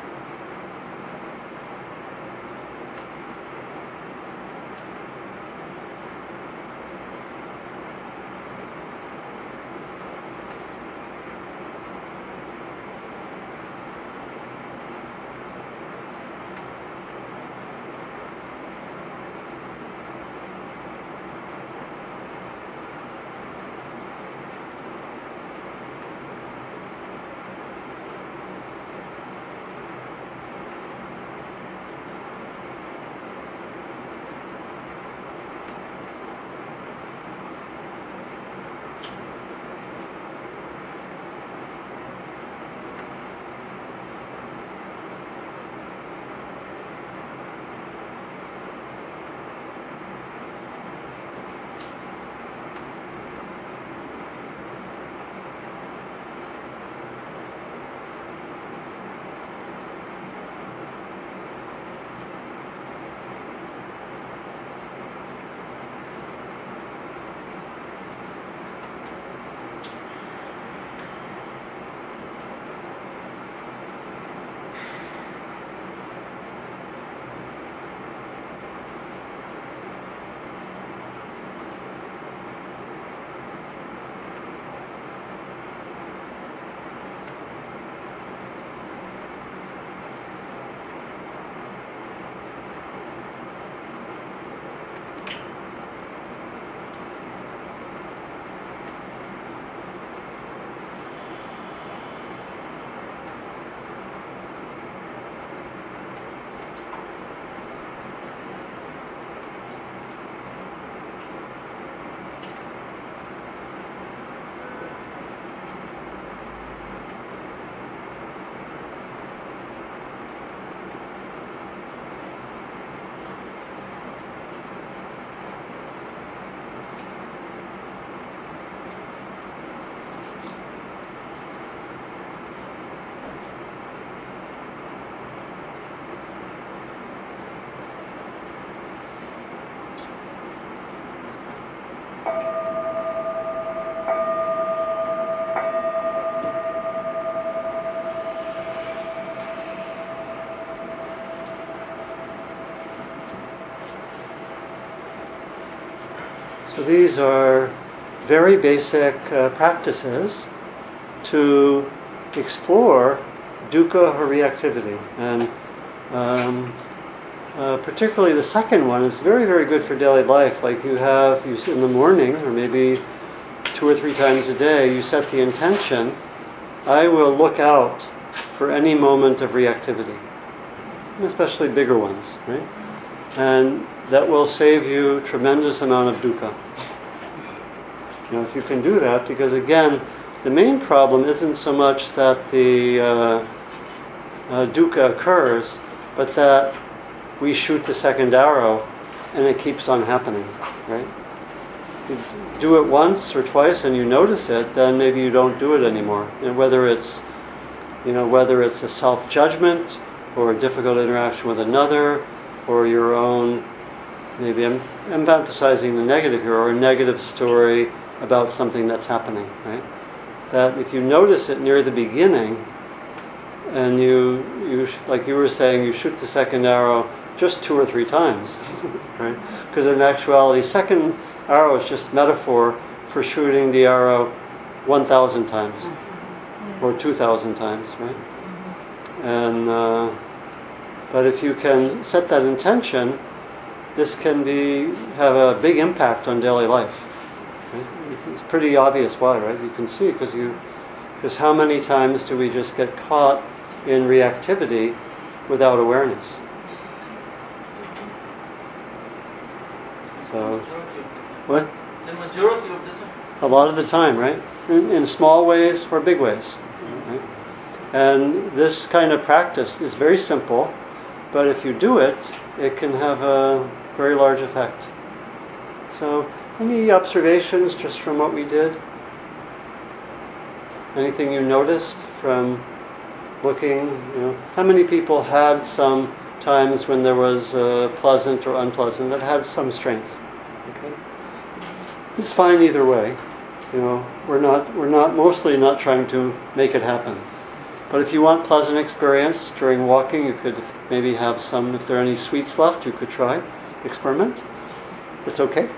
So these are very basic uh, practices to explore dukkha or reactivity. And um, uh, particularly the second one is very, very good for daily life. Like you have, you in the morning, or maybe two or three times a day, you set the intention, I will look out for any moment of reactivity, especially bigger ones, right? And that will save you a tremendous amount of dukkha. You know, if you can do that, because again, the main problem isn't so much that the uh, uh, dukkha occurs, but that we shoot the second arrow and it keeps on happening, right? You do it once or twice and you notice it, then maybe you don't do it anymore. And whether it's, you know, whether it's a self-judgment or a difficult interaction with another, or your own, maybe I'm, I'm emphasizing the negative here, or a negative story about something that's happening, right? That if you notice it near the beginning, and you, you like you were saying, you shoot the second arrow just two or three times, right? Because in actuality, second arrow is just metaphor for shooting the arrow one thousand times, or two thousand times, right? And uh, but if you can set that intention, this can be have a big impact on daily life. Right? It's pretty obvious why, right? You can see because you, because how many times do we just get caught in reactivity without awareness? So, The majority of the time. what? The majority of the time. A lot of the time, right? In, in small ways or big ways. Right? And this kind of practice is very simple, but if you do it, it can have a very large effect. So, any observations just from what we did? Anything you noticed from looking? You know, how many people had some times when there was uh, pleasant or unpleasant that had some strength? Okay, it's fine either way. You know, we're not we're not mostly not trying to make it happen. But if you want pleasant experience during walking, you could maybe have some. If there are any sweets left, you could try experiment. It's okay.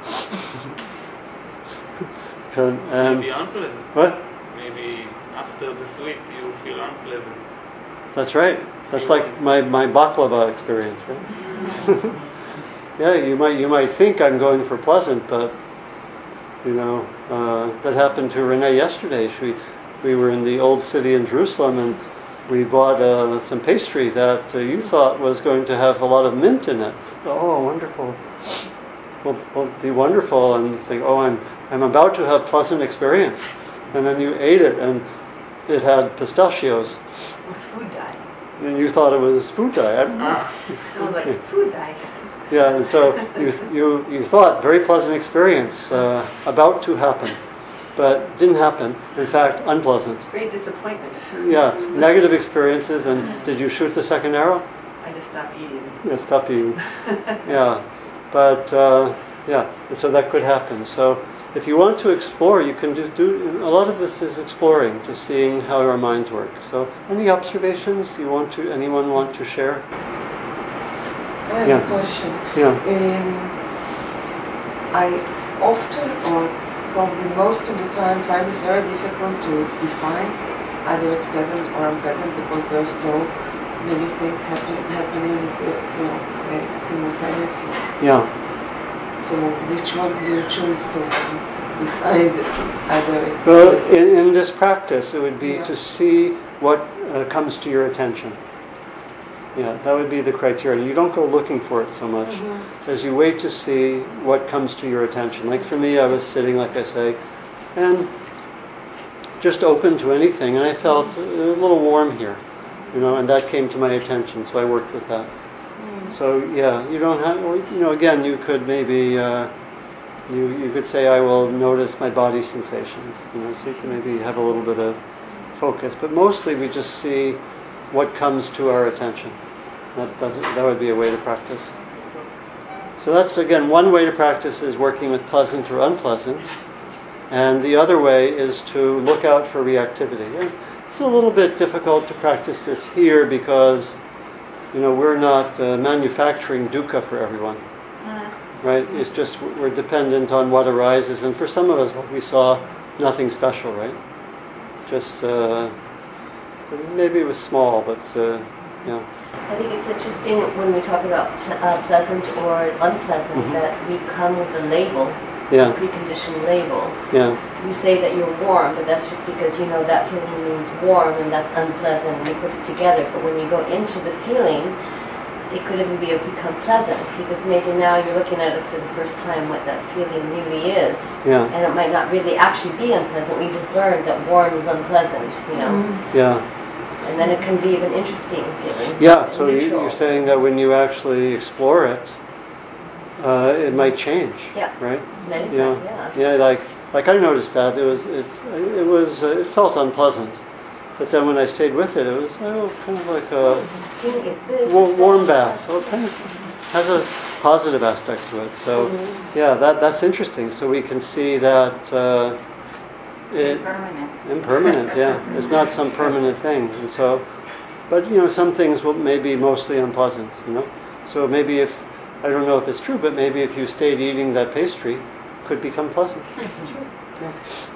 um, Maybe unpleasant. What? Maybe after the sweet you feel unpleasant. That's right. That's like my, my baklava experience, right? Yeah, you might you might think I'm going for pleasant, but you know uh, that happened to Renee yesterday. She, we were in the old city in Jerusalem, and we bought uh, some pastry that uh, you thought was going to have a lot of mint in it. Oh, wonderful! Will will be wonderful, and you think, oh, I'm I'm about to have pleasant experience, and then you ate it, and it had pistachios. It was food dye. And you thought it was food dye. I don't know. It was like food dye. Yeah, and so you you you thought very pleasant experience uh, about to happen, but didn't happen. In fact, unpleasant. Great disappointment. Yeah, negative experiences. And did you shoot the second arrow? I just stopped eating. Yeah, stop eating. Yeah, but uh, yeah, and so that could happen. So if you want to explore, you can do, do a lot of this is exploring, just seeing how our minds work. So any observations you want to anyone want to share? I have Yeah. a question. Yeah. Um, I often, or probably most of the time, find it very difficult to define either it's pleasant or unpleasant because there's so many things happen, happening, uh, you know, uh, simultaneously. Yeah. So which one do you choose to decide either it's... Well, uh, in, in this practice, it would be Yeah. to see what uh, comes to your attention. Yeah, that would be the criteria. You don't go looking for it so much Mhm. as you wait to see what comes to your attention. Like for me, I was sitting, like I say, and just open to anything, and I felt a little warm here, you know, and that came to my attention, so I worked with that. mm, So yeah, you don't have, or, you know, again, you could maybe, uh, you you could say, I will notice my body sensations, you know, so you can maybe have a little bit of focus, but mostly we just see what comes to our attention. That doesn't, that would be a way to practice. So that's, again, one way to practice is working with pleasant or unpleasant, and the other way is to look out for reactivity. It's, it's a little bit difficult to practice this here because, you know, we're not uh, manufacturing dukkha for everyone, right? It's just we're dependent on what arises, and for some of us, like we saw, nothing special, right? Just uh, maybe it was small, but uh, yeah. I think it's interesting when we talk about uh, pleasant or unpleasant Mhm. that we come with a label, Yeah. a preconditioned label. Yeah. We say that you're warm, but that's just because you know that feeling means warm and that's unpleasant, and we put it together. But when you go into the feeling, it could even be a become pleasant because maybe now you're looking at it for the first time what that feeling really is, Yeah. and it might not really actually be unpleasant. We just learned that warm is unpleasant, you know, Yeah. and then it can be even interesting feeling. Yeah, so you, neutral. you're saying that when you actually explore it, uh, it might change, Yeah. right? Many Yeah, times, yeah. yeah. Like, like I noticed that it was, it, it was, uh, it felt unpleasant, but then when I stayed with it, it was oh, kind of like a It's tingling, it's this, wa- it's warm that. bath. So it kind of has a positive aspect to it. So, Mhm. yeah, that that's interesting. So we can see that uh, it Impermanent. impermanent. Yeah, it's not some permanent thing, and so. But, you know, some things will maybe mostly unpleasant, you know. So maybe if, I don't know if it's true, but maybe if you stayed eating that pastry, it could become pleasant. It's true. Yeah.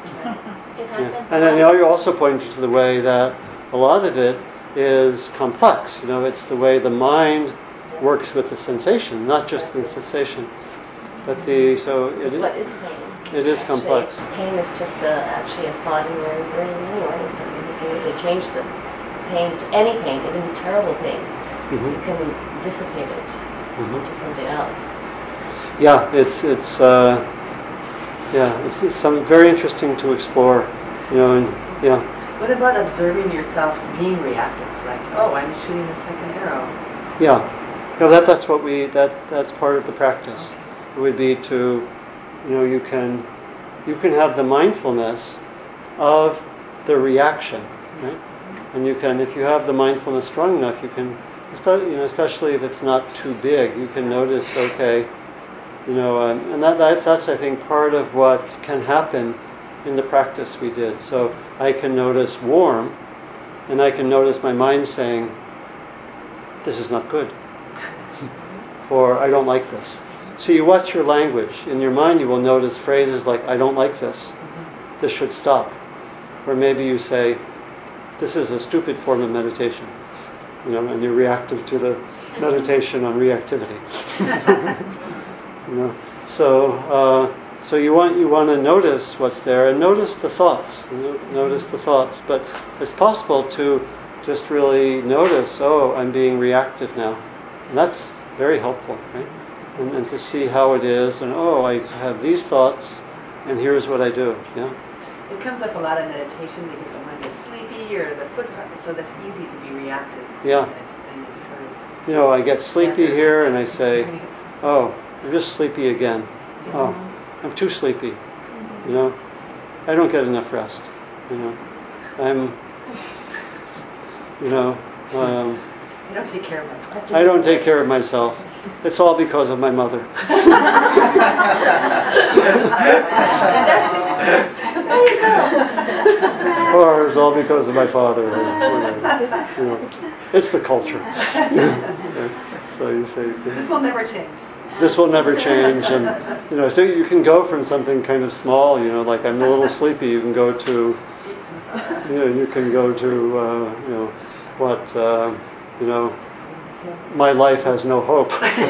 It Yeah. happens. And then you're also pointing to the way that a lot of it is complex. You know, it's the way the mind works with the sensation, not just the sensation. But the, so it, What is pain? it is Actually, complex. Pain is just a, actually a thought in your brain anyway, so you can really change the pain to any pain, even terrible pain. Mhm. You can dissipate it Mhm. into something else. Yeah, it's it's uh, yeah, it's, it's some very interesting to explore, you know, and yeah. What about observing yourself being reactive? Like, oh, I'm shooting the second arrow. Yeah, no, that that's what we that that's part of the practice. Okay. It would be to, you know, you can you can have the mindfulness of the reaction, right? And you can, if you have the mindfulness strong enough, you can, you know, especially if it's not too big, you can notice, okay, you know, um, and that, that that's I think part of what can happen in the practice we did. So I can notice warm, and I can notice my mind saying, "This is not good," or "I don't like this." So you watch your language. In your mind, you will notice phrases like, "I don't like this. This should stop," or maybe you say, "This is a stupid form of meditation," you know, and you're reactive to the meditation on reactivity. You know, so uh, so you want you want to notice what's there and notice the thoughts. Notice the thoughts, but it's possible to just really notice. Oh, I'm being reactive now, and that's very helpful, right? And, and to see how it is, and oh, I have these thoughts, and here's what I do. Yeah. It comes up a lot in meditation because someone gets sleepy or the foot, so that's easy to be reactive. Yeah. And you sort of, you know, I get sleepy here, and I say, "Oh, I'm just sleepy again. Oh, I'm too sleepy. You know, I don't get enough rest. You know, I'm, you know, um, I don't take care of myself. I don't take care of myself. It's all because of my mother." Or it's all because of my father. Or whatever. You know, it's the culture. So you say, this will never change. This will never change, and you know, so you can go from something kind of small, you know, like I'm a little sleepy. You can go to, you know, you can go to, uh, you know, what, uh, you know, my life has no hope.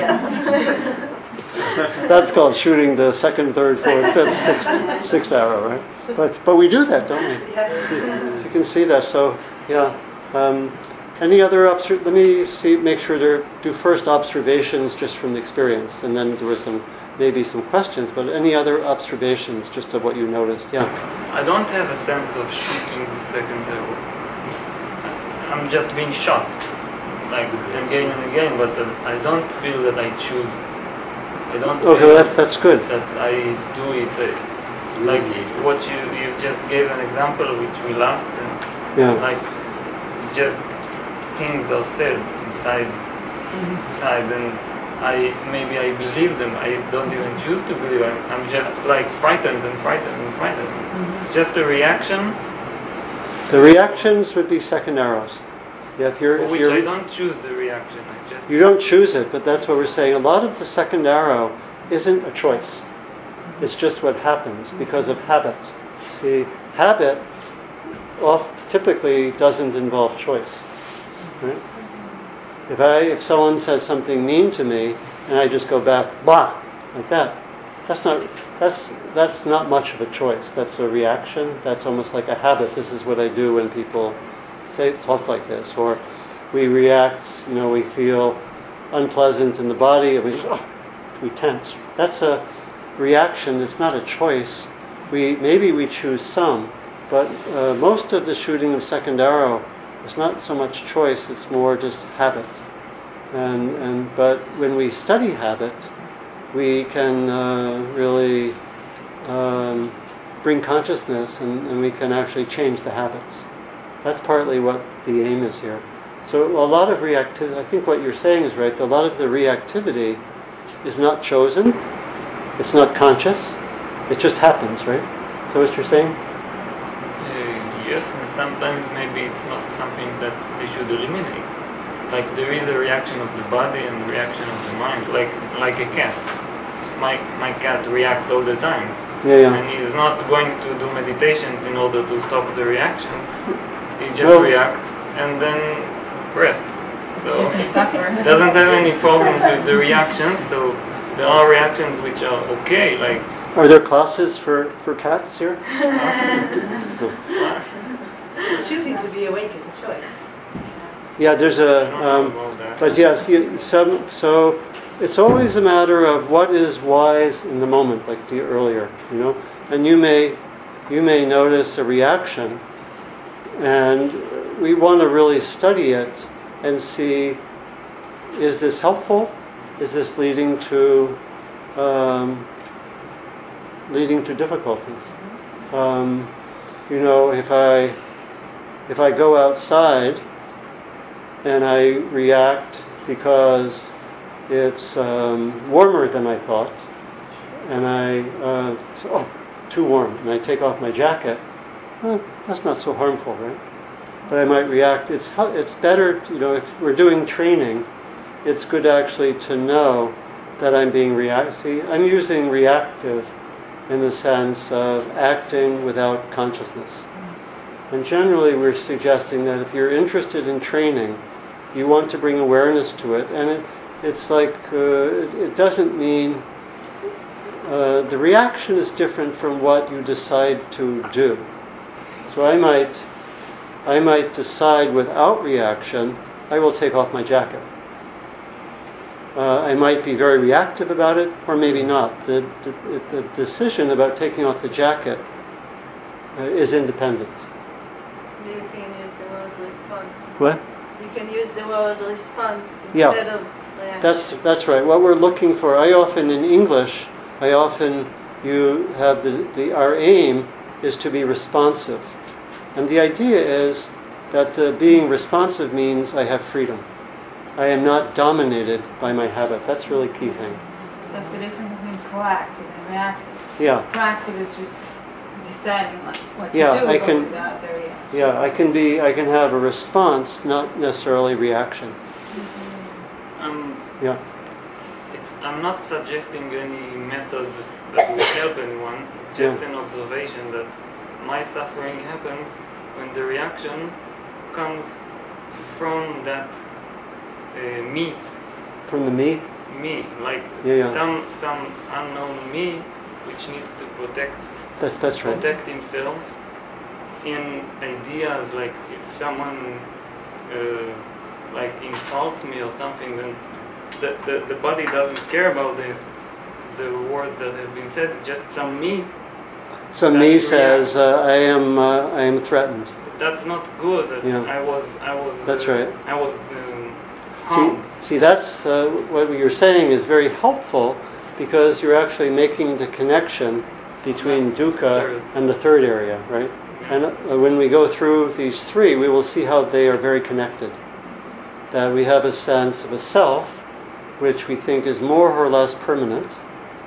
That's called shooting the second, third, fourth, fifth, sixth, sixth arrow, right? But but we do that, don't we? You, you can see that. So yeah. Um, Any other obser- Let me see. Make sure to do first observations just from the experience, and then there were some maybe some questions. But any other observations just of what you noticed? Yeah. I don't have a sense of shooting the second arrow. I'm just being shot, like again and again. But uh, I don't feel that I choose. I don't. Okay, feel that's that's good. That I do it. Uh, like what you you just gave an example, which we laughed and yeah. like just. Things are said inside, inside, and I maybe I believe them. I don't even choose to believe. I'm, I'm just like frightened and frightened and frightened. Mm-hmm. Just a reaction. The reactions would be second arrows. Yeah, if you're, if which you're, I don't choose the reaction. I just you don't choose it, but that's what we're saying. A lot of the second arrow isn't a choice. It's just what happens because of habit. See, habit oft typically doesn't involve choice. Right? If I if someone says something mean to me and I just go back blah like that, that's not that's that's not much of a choice. That's a reaction. That's almost like a habit. This is what I do when people say talk like this, or we react. You know, we feel unpleasant in the body, and we just oh, we tense. That's a reaction. It's not a choice. We maybe we choose some, but uh, most of the shooting of second arrow. It's not so much choice, it's more just habit. And and but when we study habit, we can uh, really um, bring consciousness and, and we can actually change the habits. That's partly what the aim is here. So a lot of reactivity, I think what you're saying is right, a lot of the reactivity is not chosen, it's not conscious, it just happens, right? Is that what you're saying? Yes, and sometimes maybe it's not something that we should eliminate. Like there is a reaction of the body and a reaction of the mind, like like a cat. My my cat reacts all the time, yeah, yeah. and he's not going to do meditations in order to stop the reactions. He just no. reacts and then rests. So doesn't have any problems with the reactions. So there are reactions which are okay, like. Are there classes for, for cats here? Choosing to be awake is a choice. Yeah, there's a, um, but yes, you, some, so it's always a matter of what is wise in the moment, like the earlier, you know. And you may you may notice a reaction, and we want to really study it and see, is this helpful? Is this leading to um, leading to difficulties? Um, you know, if I if I go outside and I react because it's um, warmer than I thought, and I uh, say, oh, too warm, and I take off my jacket, well, that's not so harmful, right? But I might react. It's it's better, you know, if we're doing training, it's good actually to know that I'm being reactive. See, I'm using reactive in the sense of acting without consciousness. And generally we're suggesting that if you're interested in training, you want to bring awareness to it. And it, it's like, uh, it, it doesn't mean, uh, the reaction is different from what you decide to do. So I might, I might decide without reaction, I will take off my jacket. Uh, I might be very reactive about it, or maybe not. The, the, the decision about taking off the jacket uh, is independent. You can use the word response. What? You can use the word response instead Yeah, of reaction. That's that's right. What we're looking for, I often in English, I often you have the, the our aim is to be responsive, and the idea is that the being responsive means I have freedom. I am not dominated by my habit. That's really key thing. So the difference between proactive and reactive. Yeah. Proactive is just deciding what, what to Yeah, do, I but can, without the reaction. Yeah, I can be. I can have a response, not necessarily reaction. Um, yeah. It's. I'm not suggesting any method that will help anyone. It's just Yeah. an observation that my suffering happens when the reaction comes from that uh, me. From the me. Me, like yeah, yeah. some some unknown me, which needs to protect. That's that's right. Protect himself in ideas, like if someone uh, like insults me or something, then the, the, the body doesn't care about the the words that have been said. It's just some me. Some me says uh, I am uh, I am threatened. That's not good. That yeah. I was I was. That's uh, right. I was um, harmed. See, see, that's uh, what you're saying is very helpful because you're actually making the connection between dukkha and the third area, right? And uh, when we go through these three, we will see how they are very connected. That we have a sense of a self, which we think is more or less permanent,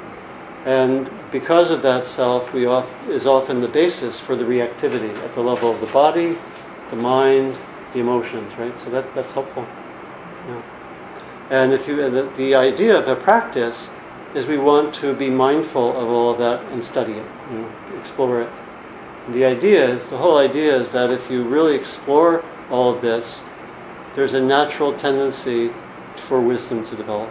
and because of that self, we off, is often the basis for the reactivity at the level of the body, the mind, the emotions, right? So that that's helpful. Yeah. And if you, the, the idea of a practice is we want to be mindful of all of that and study it, you know, explore it. And the idea is, the whole idea is that if you really explore all of this, there's a natural tendency for wisdom to develop.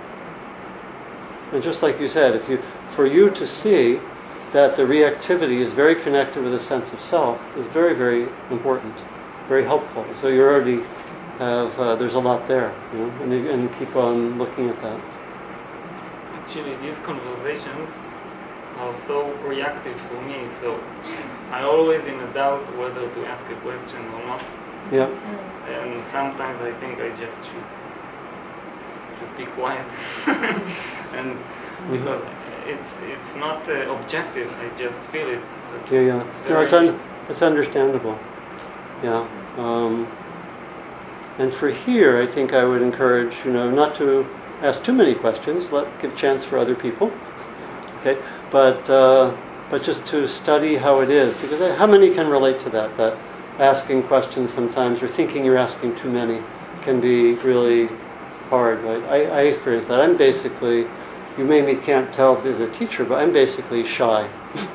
And just like you said, if you, for you to see that the reactivity is very connected with a sense of self is very, very important, very helpful. So you already have, uh, there's a lot there, you know, and, you, and keep on looking at that. Actually, these conversations are so reactive for me, so I'm always in a doubt whether to ask a question or not. Yeah. And sometimes I think I just should should be quiet, and mm-hmm. because it's it's not uh, objective, I just feel it. Yeah, yeah. It's no, it's un- it's understandable. Yeah. Um, and for here, I think I would encourage, you know, not to ask too many questions. Let give chance for other people. Okay, but uh, but just to study how it is, because I, how many can relate to that? That asking questions sometimes, or thinking you're asking too many, can be really hard. Right? I, I experience that. I'm basically, you maybe can't tell as a teacher, but I'm basically shy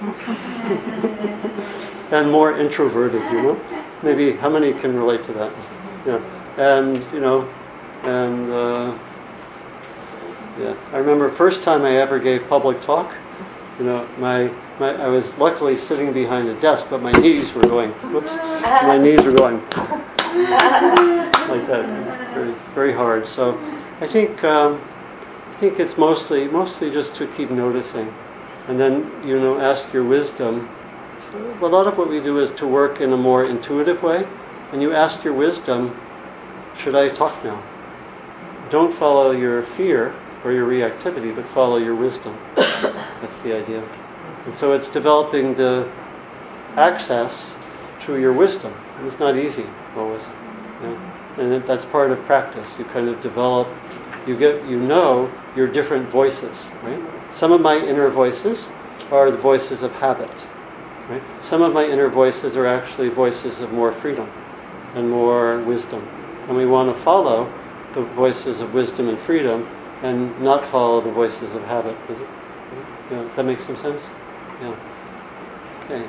and more introverted. You know, maybe how many can relate to that? Yeah, and you know, and. Uh, Yeah, I remember first time I ever gave public talk. You know, my, my I was luckily sitting behind a desk, but my knees were going. Whoops, my knees were going like that. It was very very hard. So I think um, think it's mostly mostly just to keep noticing, and then you know ask your wisdom. A lot of what we do is to work in a more intuitive way, and you ask your wisdom, should I talk now? Don't follow your fear or your reactivity, but follow your wisdom. That's the idea. And so it's developing the access to your wisdom. And it's not easy always. You know? And it, that's part of practice. You kind of develop, you get, you know your different voices, right? Some of my inner voices are the voices of habit. Right? Some of my inner voices are actually voices of more freedom and more wisdom. And we want to follow the voices of wisdom and freedom and not follow the voices of habit. Does it? Yeah, does that make some sense? Yeah. Okay.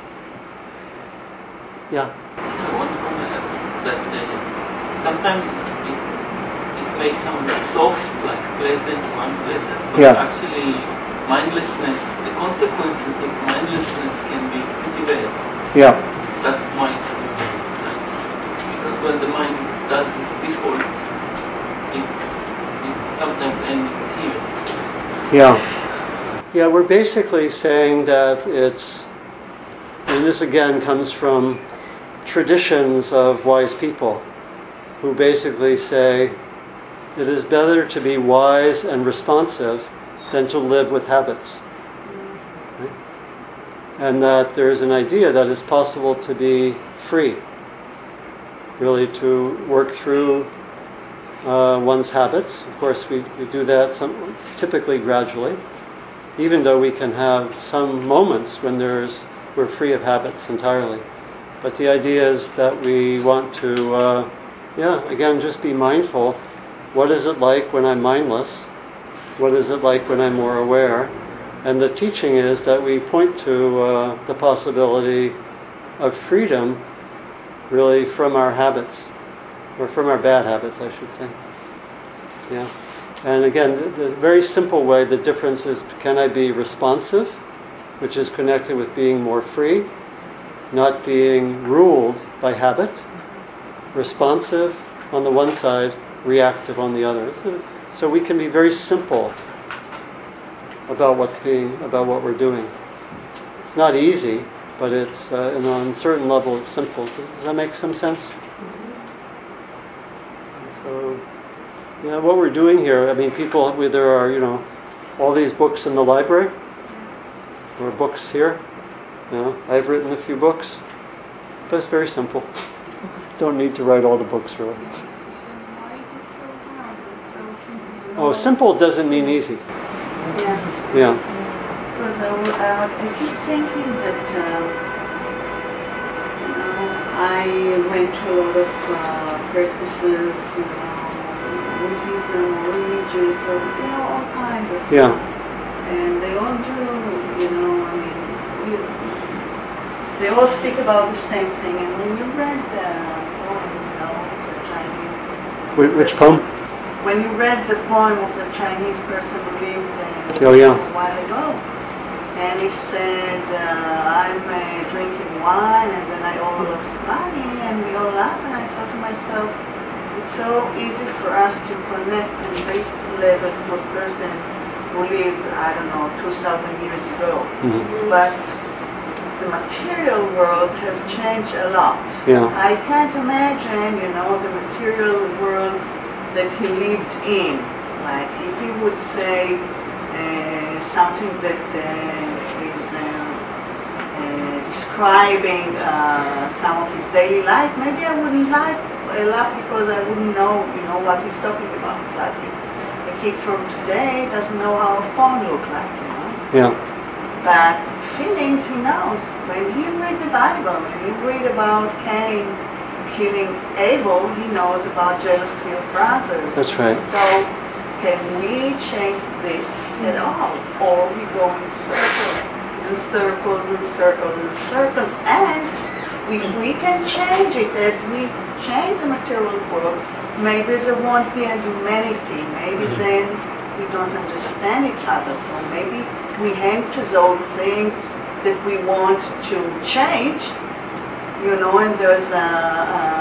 Yeah. I want to add that uh, sometimes it, it may sound soft, like pleasant or unpleasant, but Yeah. actually mindlessness, the consequences of mindlessness can be pretty bad. Yeah. That's my experience. Because when the mind does this default, it's, it sometimes ends in tears. Yeah. Yeah, we're basically saying that it's, and this again comes from traditions of wise people who basically say it is better to be wise and responsive than to live with habits. Right? And that there's an idea that it's possible to be free, really to work through uh, one's habits. Of course, we, we do that some, typically gradually, even though we can have some moments when there's we're free of habits entirely. But the idea is that we want to, uh, yeah, again, just be mindful. What is it like when I'm mindless? What is it like when I'm more aware? And the teaching is that we point to uh, the possibility of freedom really from our habits, or from our bad habits, I should say. Yeah. And again, the, the very simple way, the difference is, can I be responsive, which is connected with being more free, not being ruled by habit, responsive on the one side, reactive on the other. So, so we can be very simple about what's being, about what we're doing. It's not easy, but it's, uh, and on a certain level, it's simple. Does that make some sense? So, yeah, what we're doing here, I mean, people, there are, you know, all these books in the library, or books here. You know, I've written a few books, but it's very simple. Don't need to write all the books, really. Why is it so hard? It's so simple. Oh, simple doesn't mean easy. Yeah. Yeah. Because I, uh, I keep thinking that, uh, you know, I went to a lot of uh, practices, you know, Buddhism, religious, or, you know, all kinds of Yeah. And they all do, you know, I mean, you, they all speak about the same thing. And when you read the poem, you know, the Chinese... Which, which poem? When you read the poem of the Chinese person who lived uh, oh, yeah. a while ago, and he said, uh, I'm uh, drinking wine, and then I owe a lot of money, and we all laugh, and I thought to myself, it's so easy for us to connect on this level to a person who lived, I don't know, two thousand years ago. Mm-hmm. But the material world has changed a lot. Yeah. I can't imagine, you know, the material world that he lived in. Like, if he would say uh, something that uh, is uh, uh, describing uh, some of his daily life, maybe I wouldn't laugh, I laugh because I wouldn't know, you know, what he's talking about. Like, a kid from today doesn't know how a phone looks like, you know. Yeah. But feelings he knows. When he read the Bible, when he read about Cain killing Abel, he knows about jealousy of brothers. That's right. So can we change this at all? Or we go in circles and circles and circles and circles. And if we can change it as we change the material world, maybe there won't be a humanity. Maybe mm-hmm. then we don't understand each other. So maybe we hang to those things that we want to change, you know, and there's a,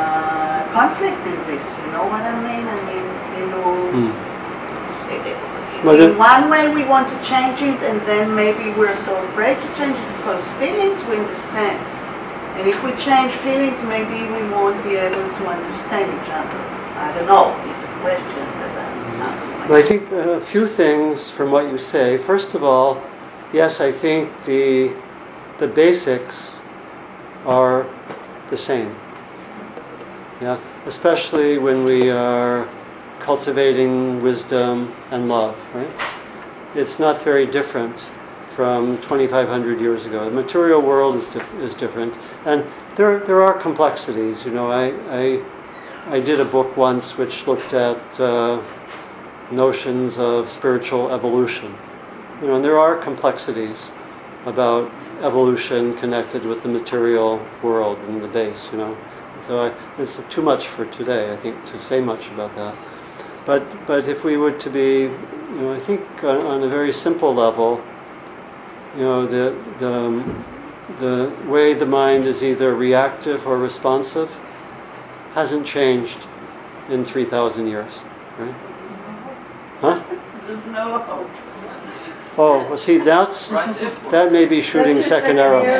a conflict in this, you know what I mean? I mean, you know, mm. But in it- one way we want to change it, and then maybe we're so afraid to change it because feelings we understand. And if we change feelings, maybe we won't be able to understand each other. I don't know. It's a question that I'm asking. But I think a few things from what you say. First of all, yes, I think the the basics are the same. Yeah, especially when we are cultivating wisdom and love, right? It's not very different from twenty-five hundred years ago. The material world is di- is different, and there there are complexities. You know, I I, I did a book once which looked at uh, notions of spiritual evolution. You know, and there are complexities about evolution connected with the material world and the base. You know, so I, it's too much for today, I think, to say much about that. But but if we were to be, you know, I think on, on a very simple level, you know, the the the way the mind is either reactive or responsive hasn't changed in three thousand years, right? Huh? There's no hope. Oh, well, see, that's Right there. that may be shooting That's your second second arrow.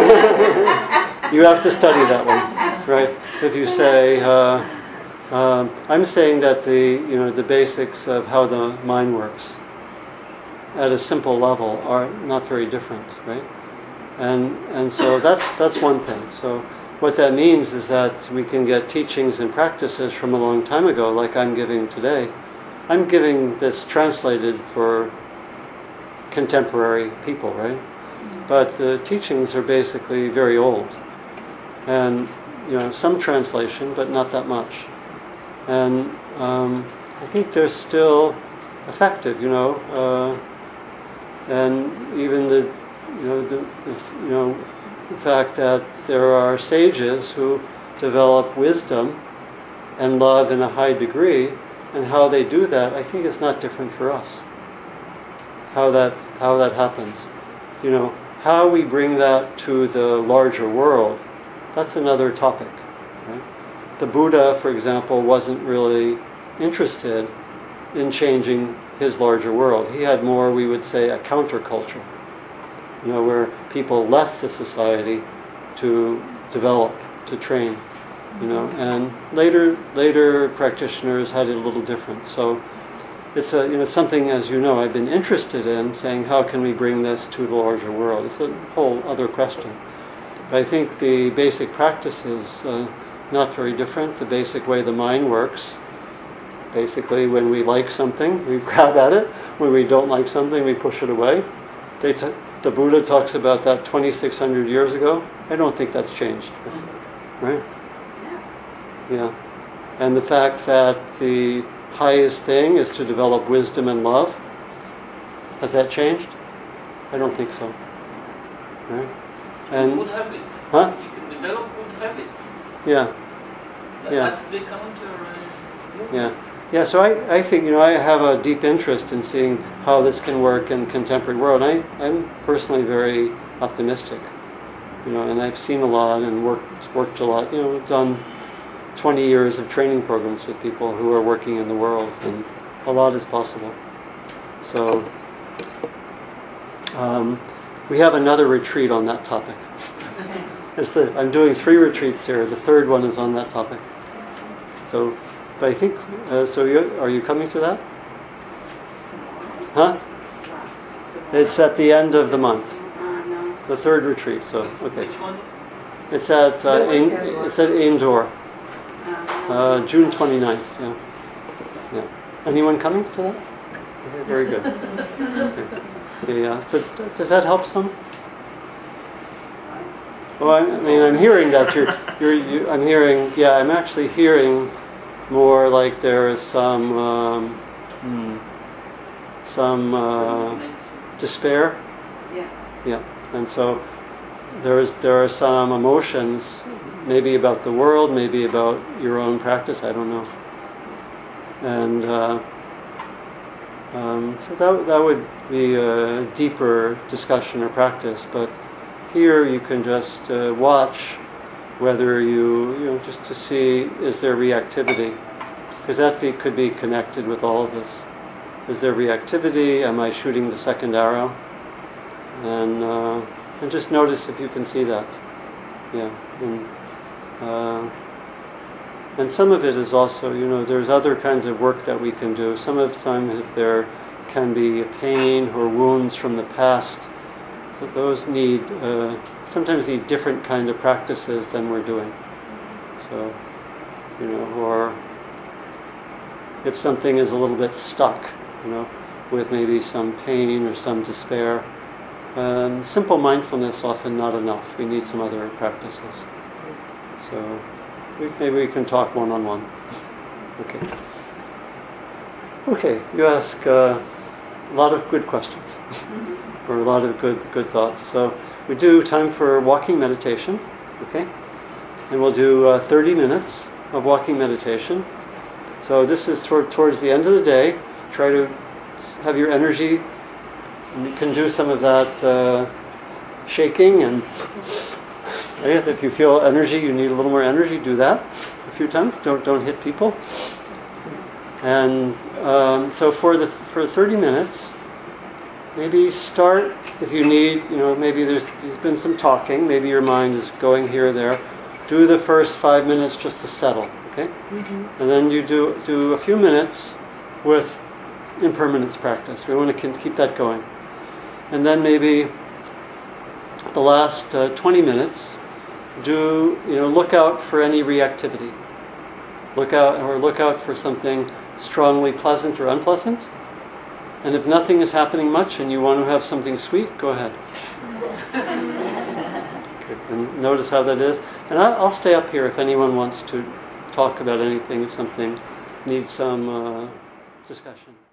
arrow. You have to study that one, right? If you say, uh, um, I'm saying that the you know the basics of how the mind works at a simple level are not very different, right? And and so that's that's one thing. So what that means is that we can get teachings and practices from a long time ago, like I'm giving today. I'm giving this translated for contemporary people, right? But the teachings are basically very old, and you know some translation, but not that much. And um, I think they're still effective, you know. Uh, and even the, you know, the, the, you know, the fact that there are sages who develop wisdom and love in a high degree, and how they do that, I think is not different for us. How that how that happens, you know, how we bring that to the larger world, that's another topic, right? The Buddha, for example, wasn't really interested in changing his larger world. He had more, we would say, a counterculture, you know, where people left the society to develop, to train, you know, and later later practitioners had it a little different. So it's a you know something, as you know, I've been interested in, saying how can we bring this to the larger world. It's a whole other question. But I think the basic practice is uh, not very different. The basic way the mind works. Basically, when we like something, we grab at it. When we don't like something, we push it away. They t- the Buddha talks about that twenty-six hundred years ago. I don't think that's changed, right? Yeah. And the fact that the highest thing is to develop wisdom and love, has that changed? I don't think so. Right? And good habits. Huh? You can develop good habits. Yeah. That- Yeah. That's the counter uh, movement. Yeah. Yeah, so I, I think, you know, I have a deep interest in seeing how this can work in the contemporary world. I, I'm personally very optimistic, you know, and I've seen a lot and worked worked a lot. You know, done twenty years of training programs with people who are working in the world, and a lot is possible. So um, we have another retreat on that topic. It's the, I'm doing three retreats here. The third one is on that topic. So, but I think, uh, so you, are you coming to that? Huh? It's at the end of the month. The third retreat. So, okay. Which one? It's at uh, The Ain, weekend one. it's at Aindor, uh, June twenty-ninth. Yeah. Yeah. Anyone coming to that? Okay, very good. Okay. Yeah, yeah. But does that help some? Well, I, I mean, I'm hearing that you're, you're, you, I'm hearing, yeah, I'm actually hearing more like there is some, um, hmm, some uh, despair. Yeah. Yeah, and so there is, there are some emotions, maybe about the world, maybe about your own practice. I don't know. And uh, um, so that that would be a deeper discussion or practice, but. Here you can just uh, watch whether you, you know, just to see is there reactivity, because that be, could be connected with all of this. Is there reactivity? Am I shooting the second arrow? And uh, and just notice if you can see that. Yeah. And, uh, and some of it is also, you know, there's other kinds of work that we can do. Some of the time, if there can be pain or wounds from the past, that those need uh, sometimes need different kind of practices than we're doing. So, you know, or if something is a little bit stuck, you know, with maybe some pain or some despair, um, simple mindfulness often not enough. We need some other practices. So we, maybe we can talk one-on-one. Okay. Okay, you ask uh, a lot of good questions, or a lot of good good thoughts. So we do time for walking meditation, okay? And we'll do uh, thirty minutes of walking meditation. So this is toward, towards the end of the day. Try to have your energy, and you can do some of that uh, shaking, and right? If you feel energy, you need a little more energy, do that a few times. Don't don't hit people. And um, so for the for thirty minutes, maybe start if you need. You know, maybe there's, there's been some talking. Maybe your mind is going here or there. Do the first five minutes just to settle, okay? Mm-hmm. And then you do do a few minutes with impermanence practice. We want to keep that going. And then maybe the last uh, twenty minutes, do you know look out for any reactivity. Look out or look out for something strongly pleasant or unpleasant. And if nothing is happening much and you want to have something sweet, go ahead. Okay. And notice how that is. And I'll stay up here if anyone wants to talk about anything, if something needs some uh, discussion.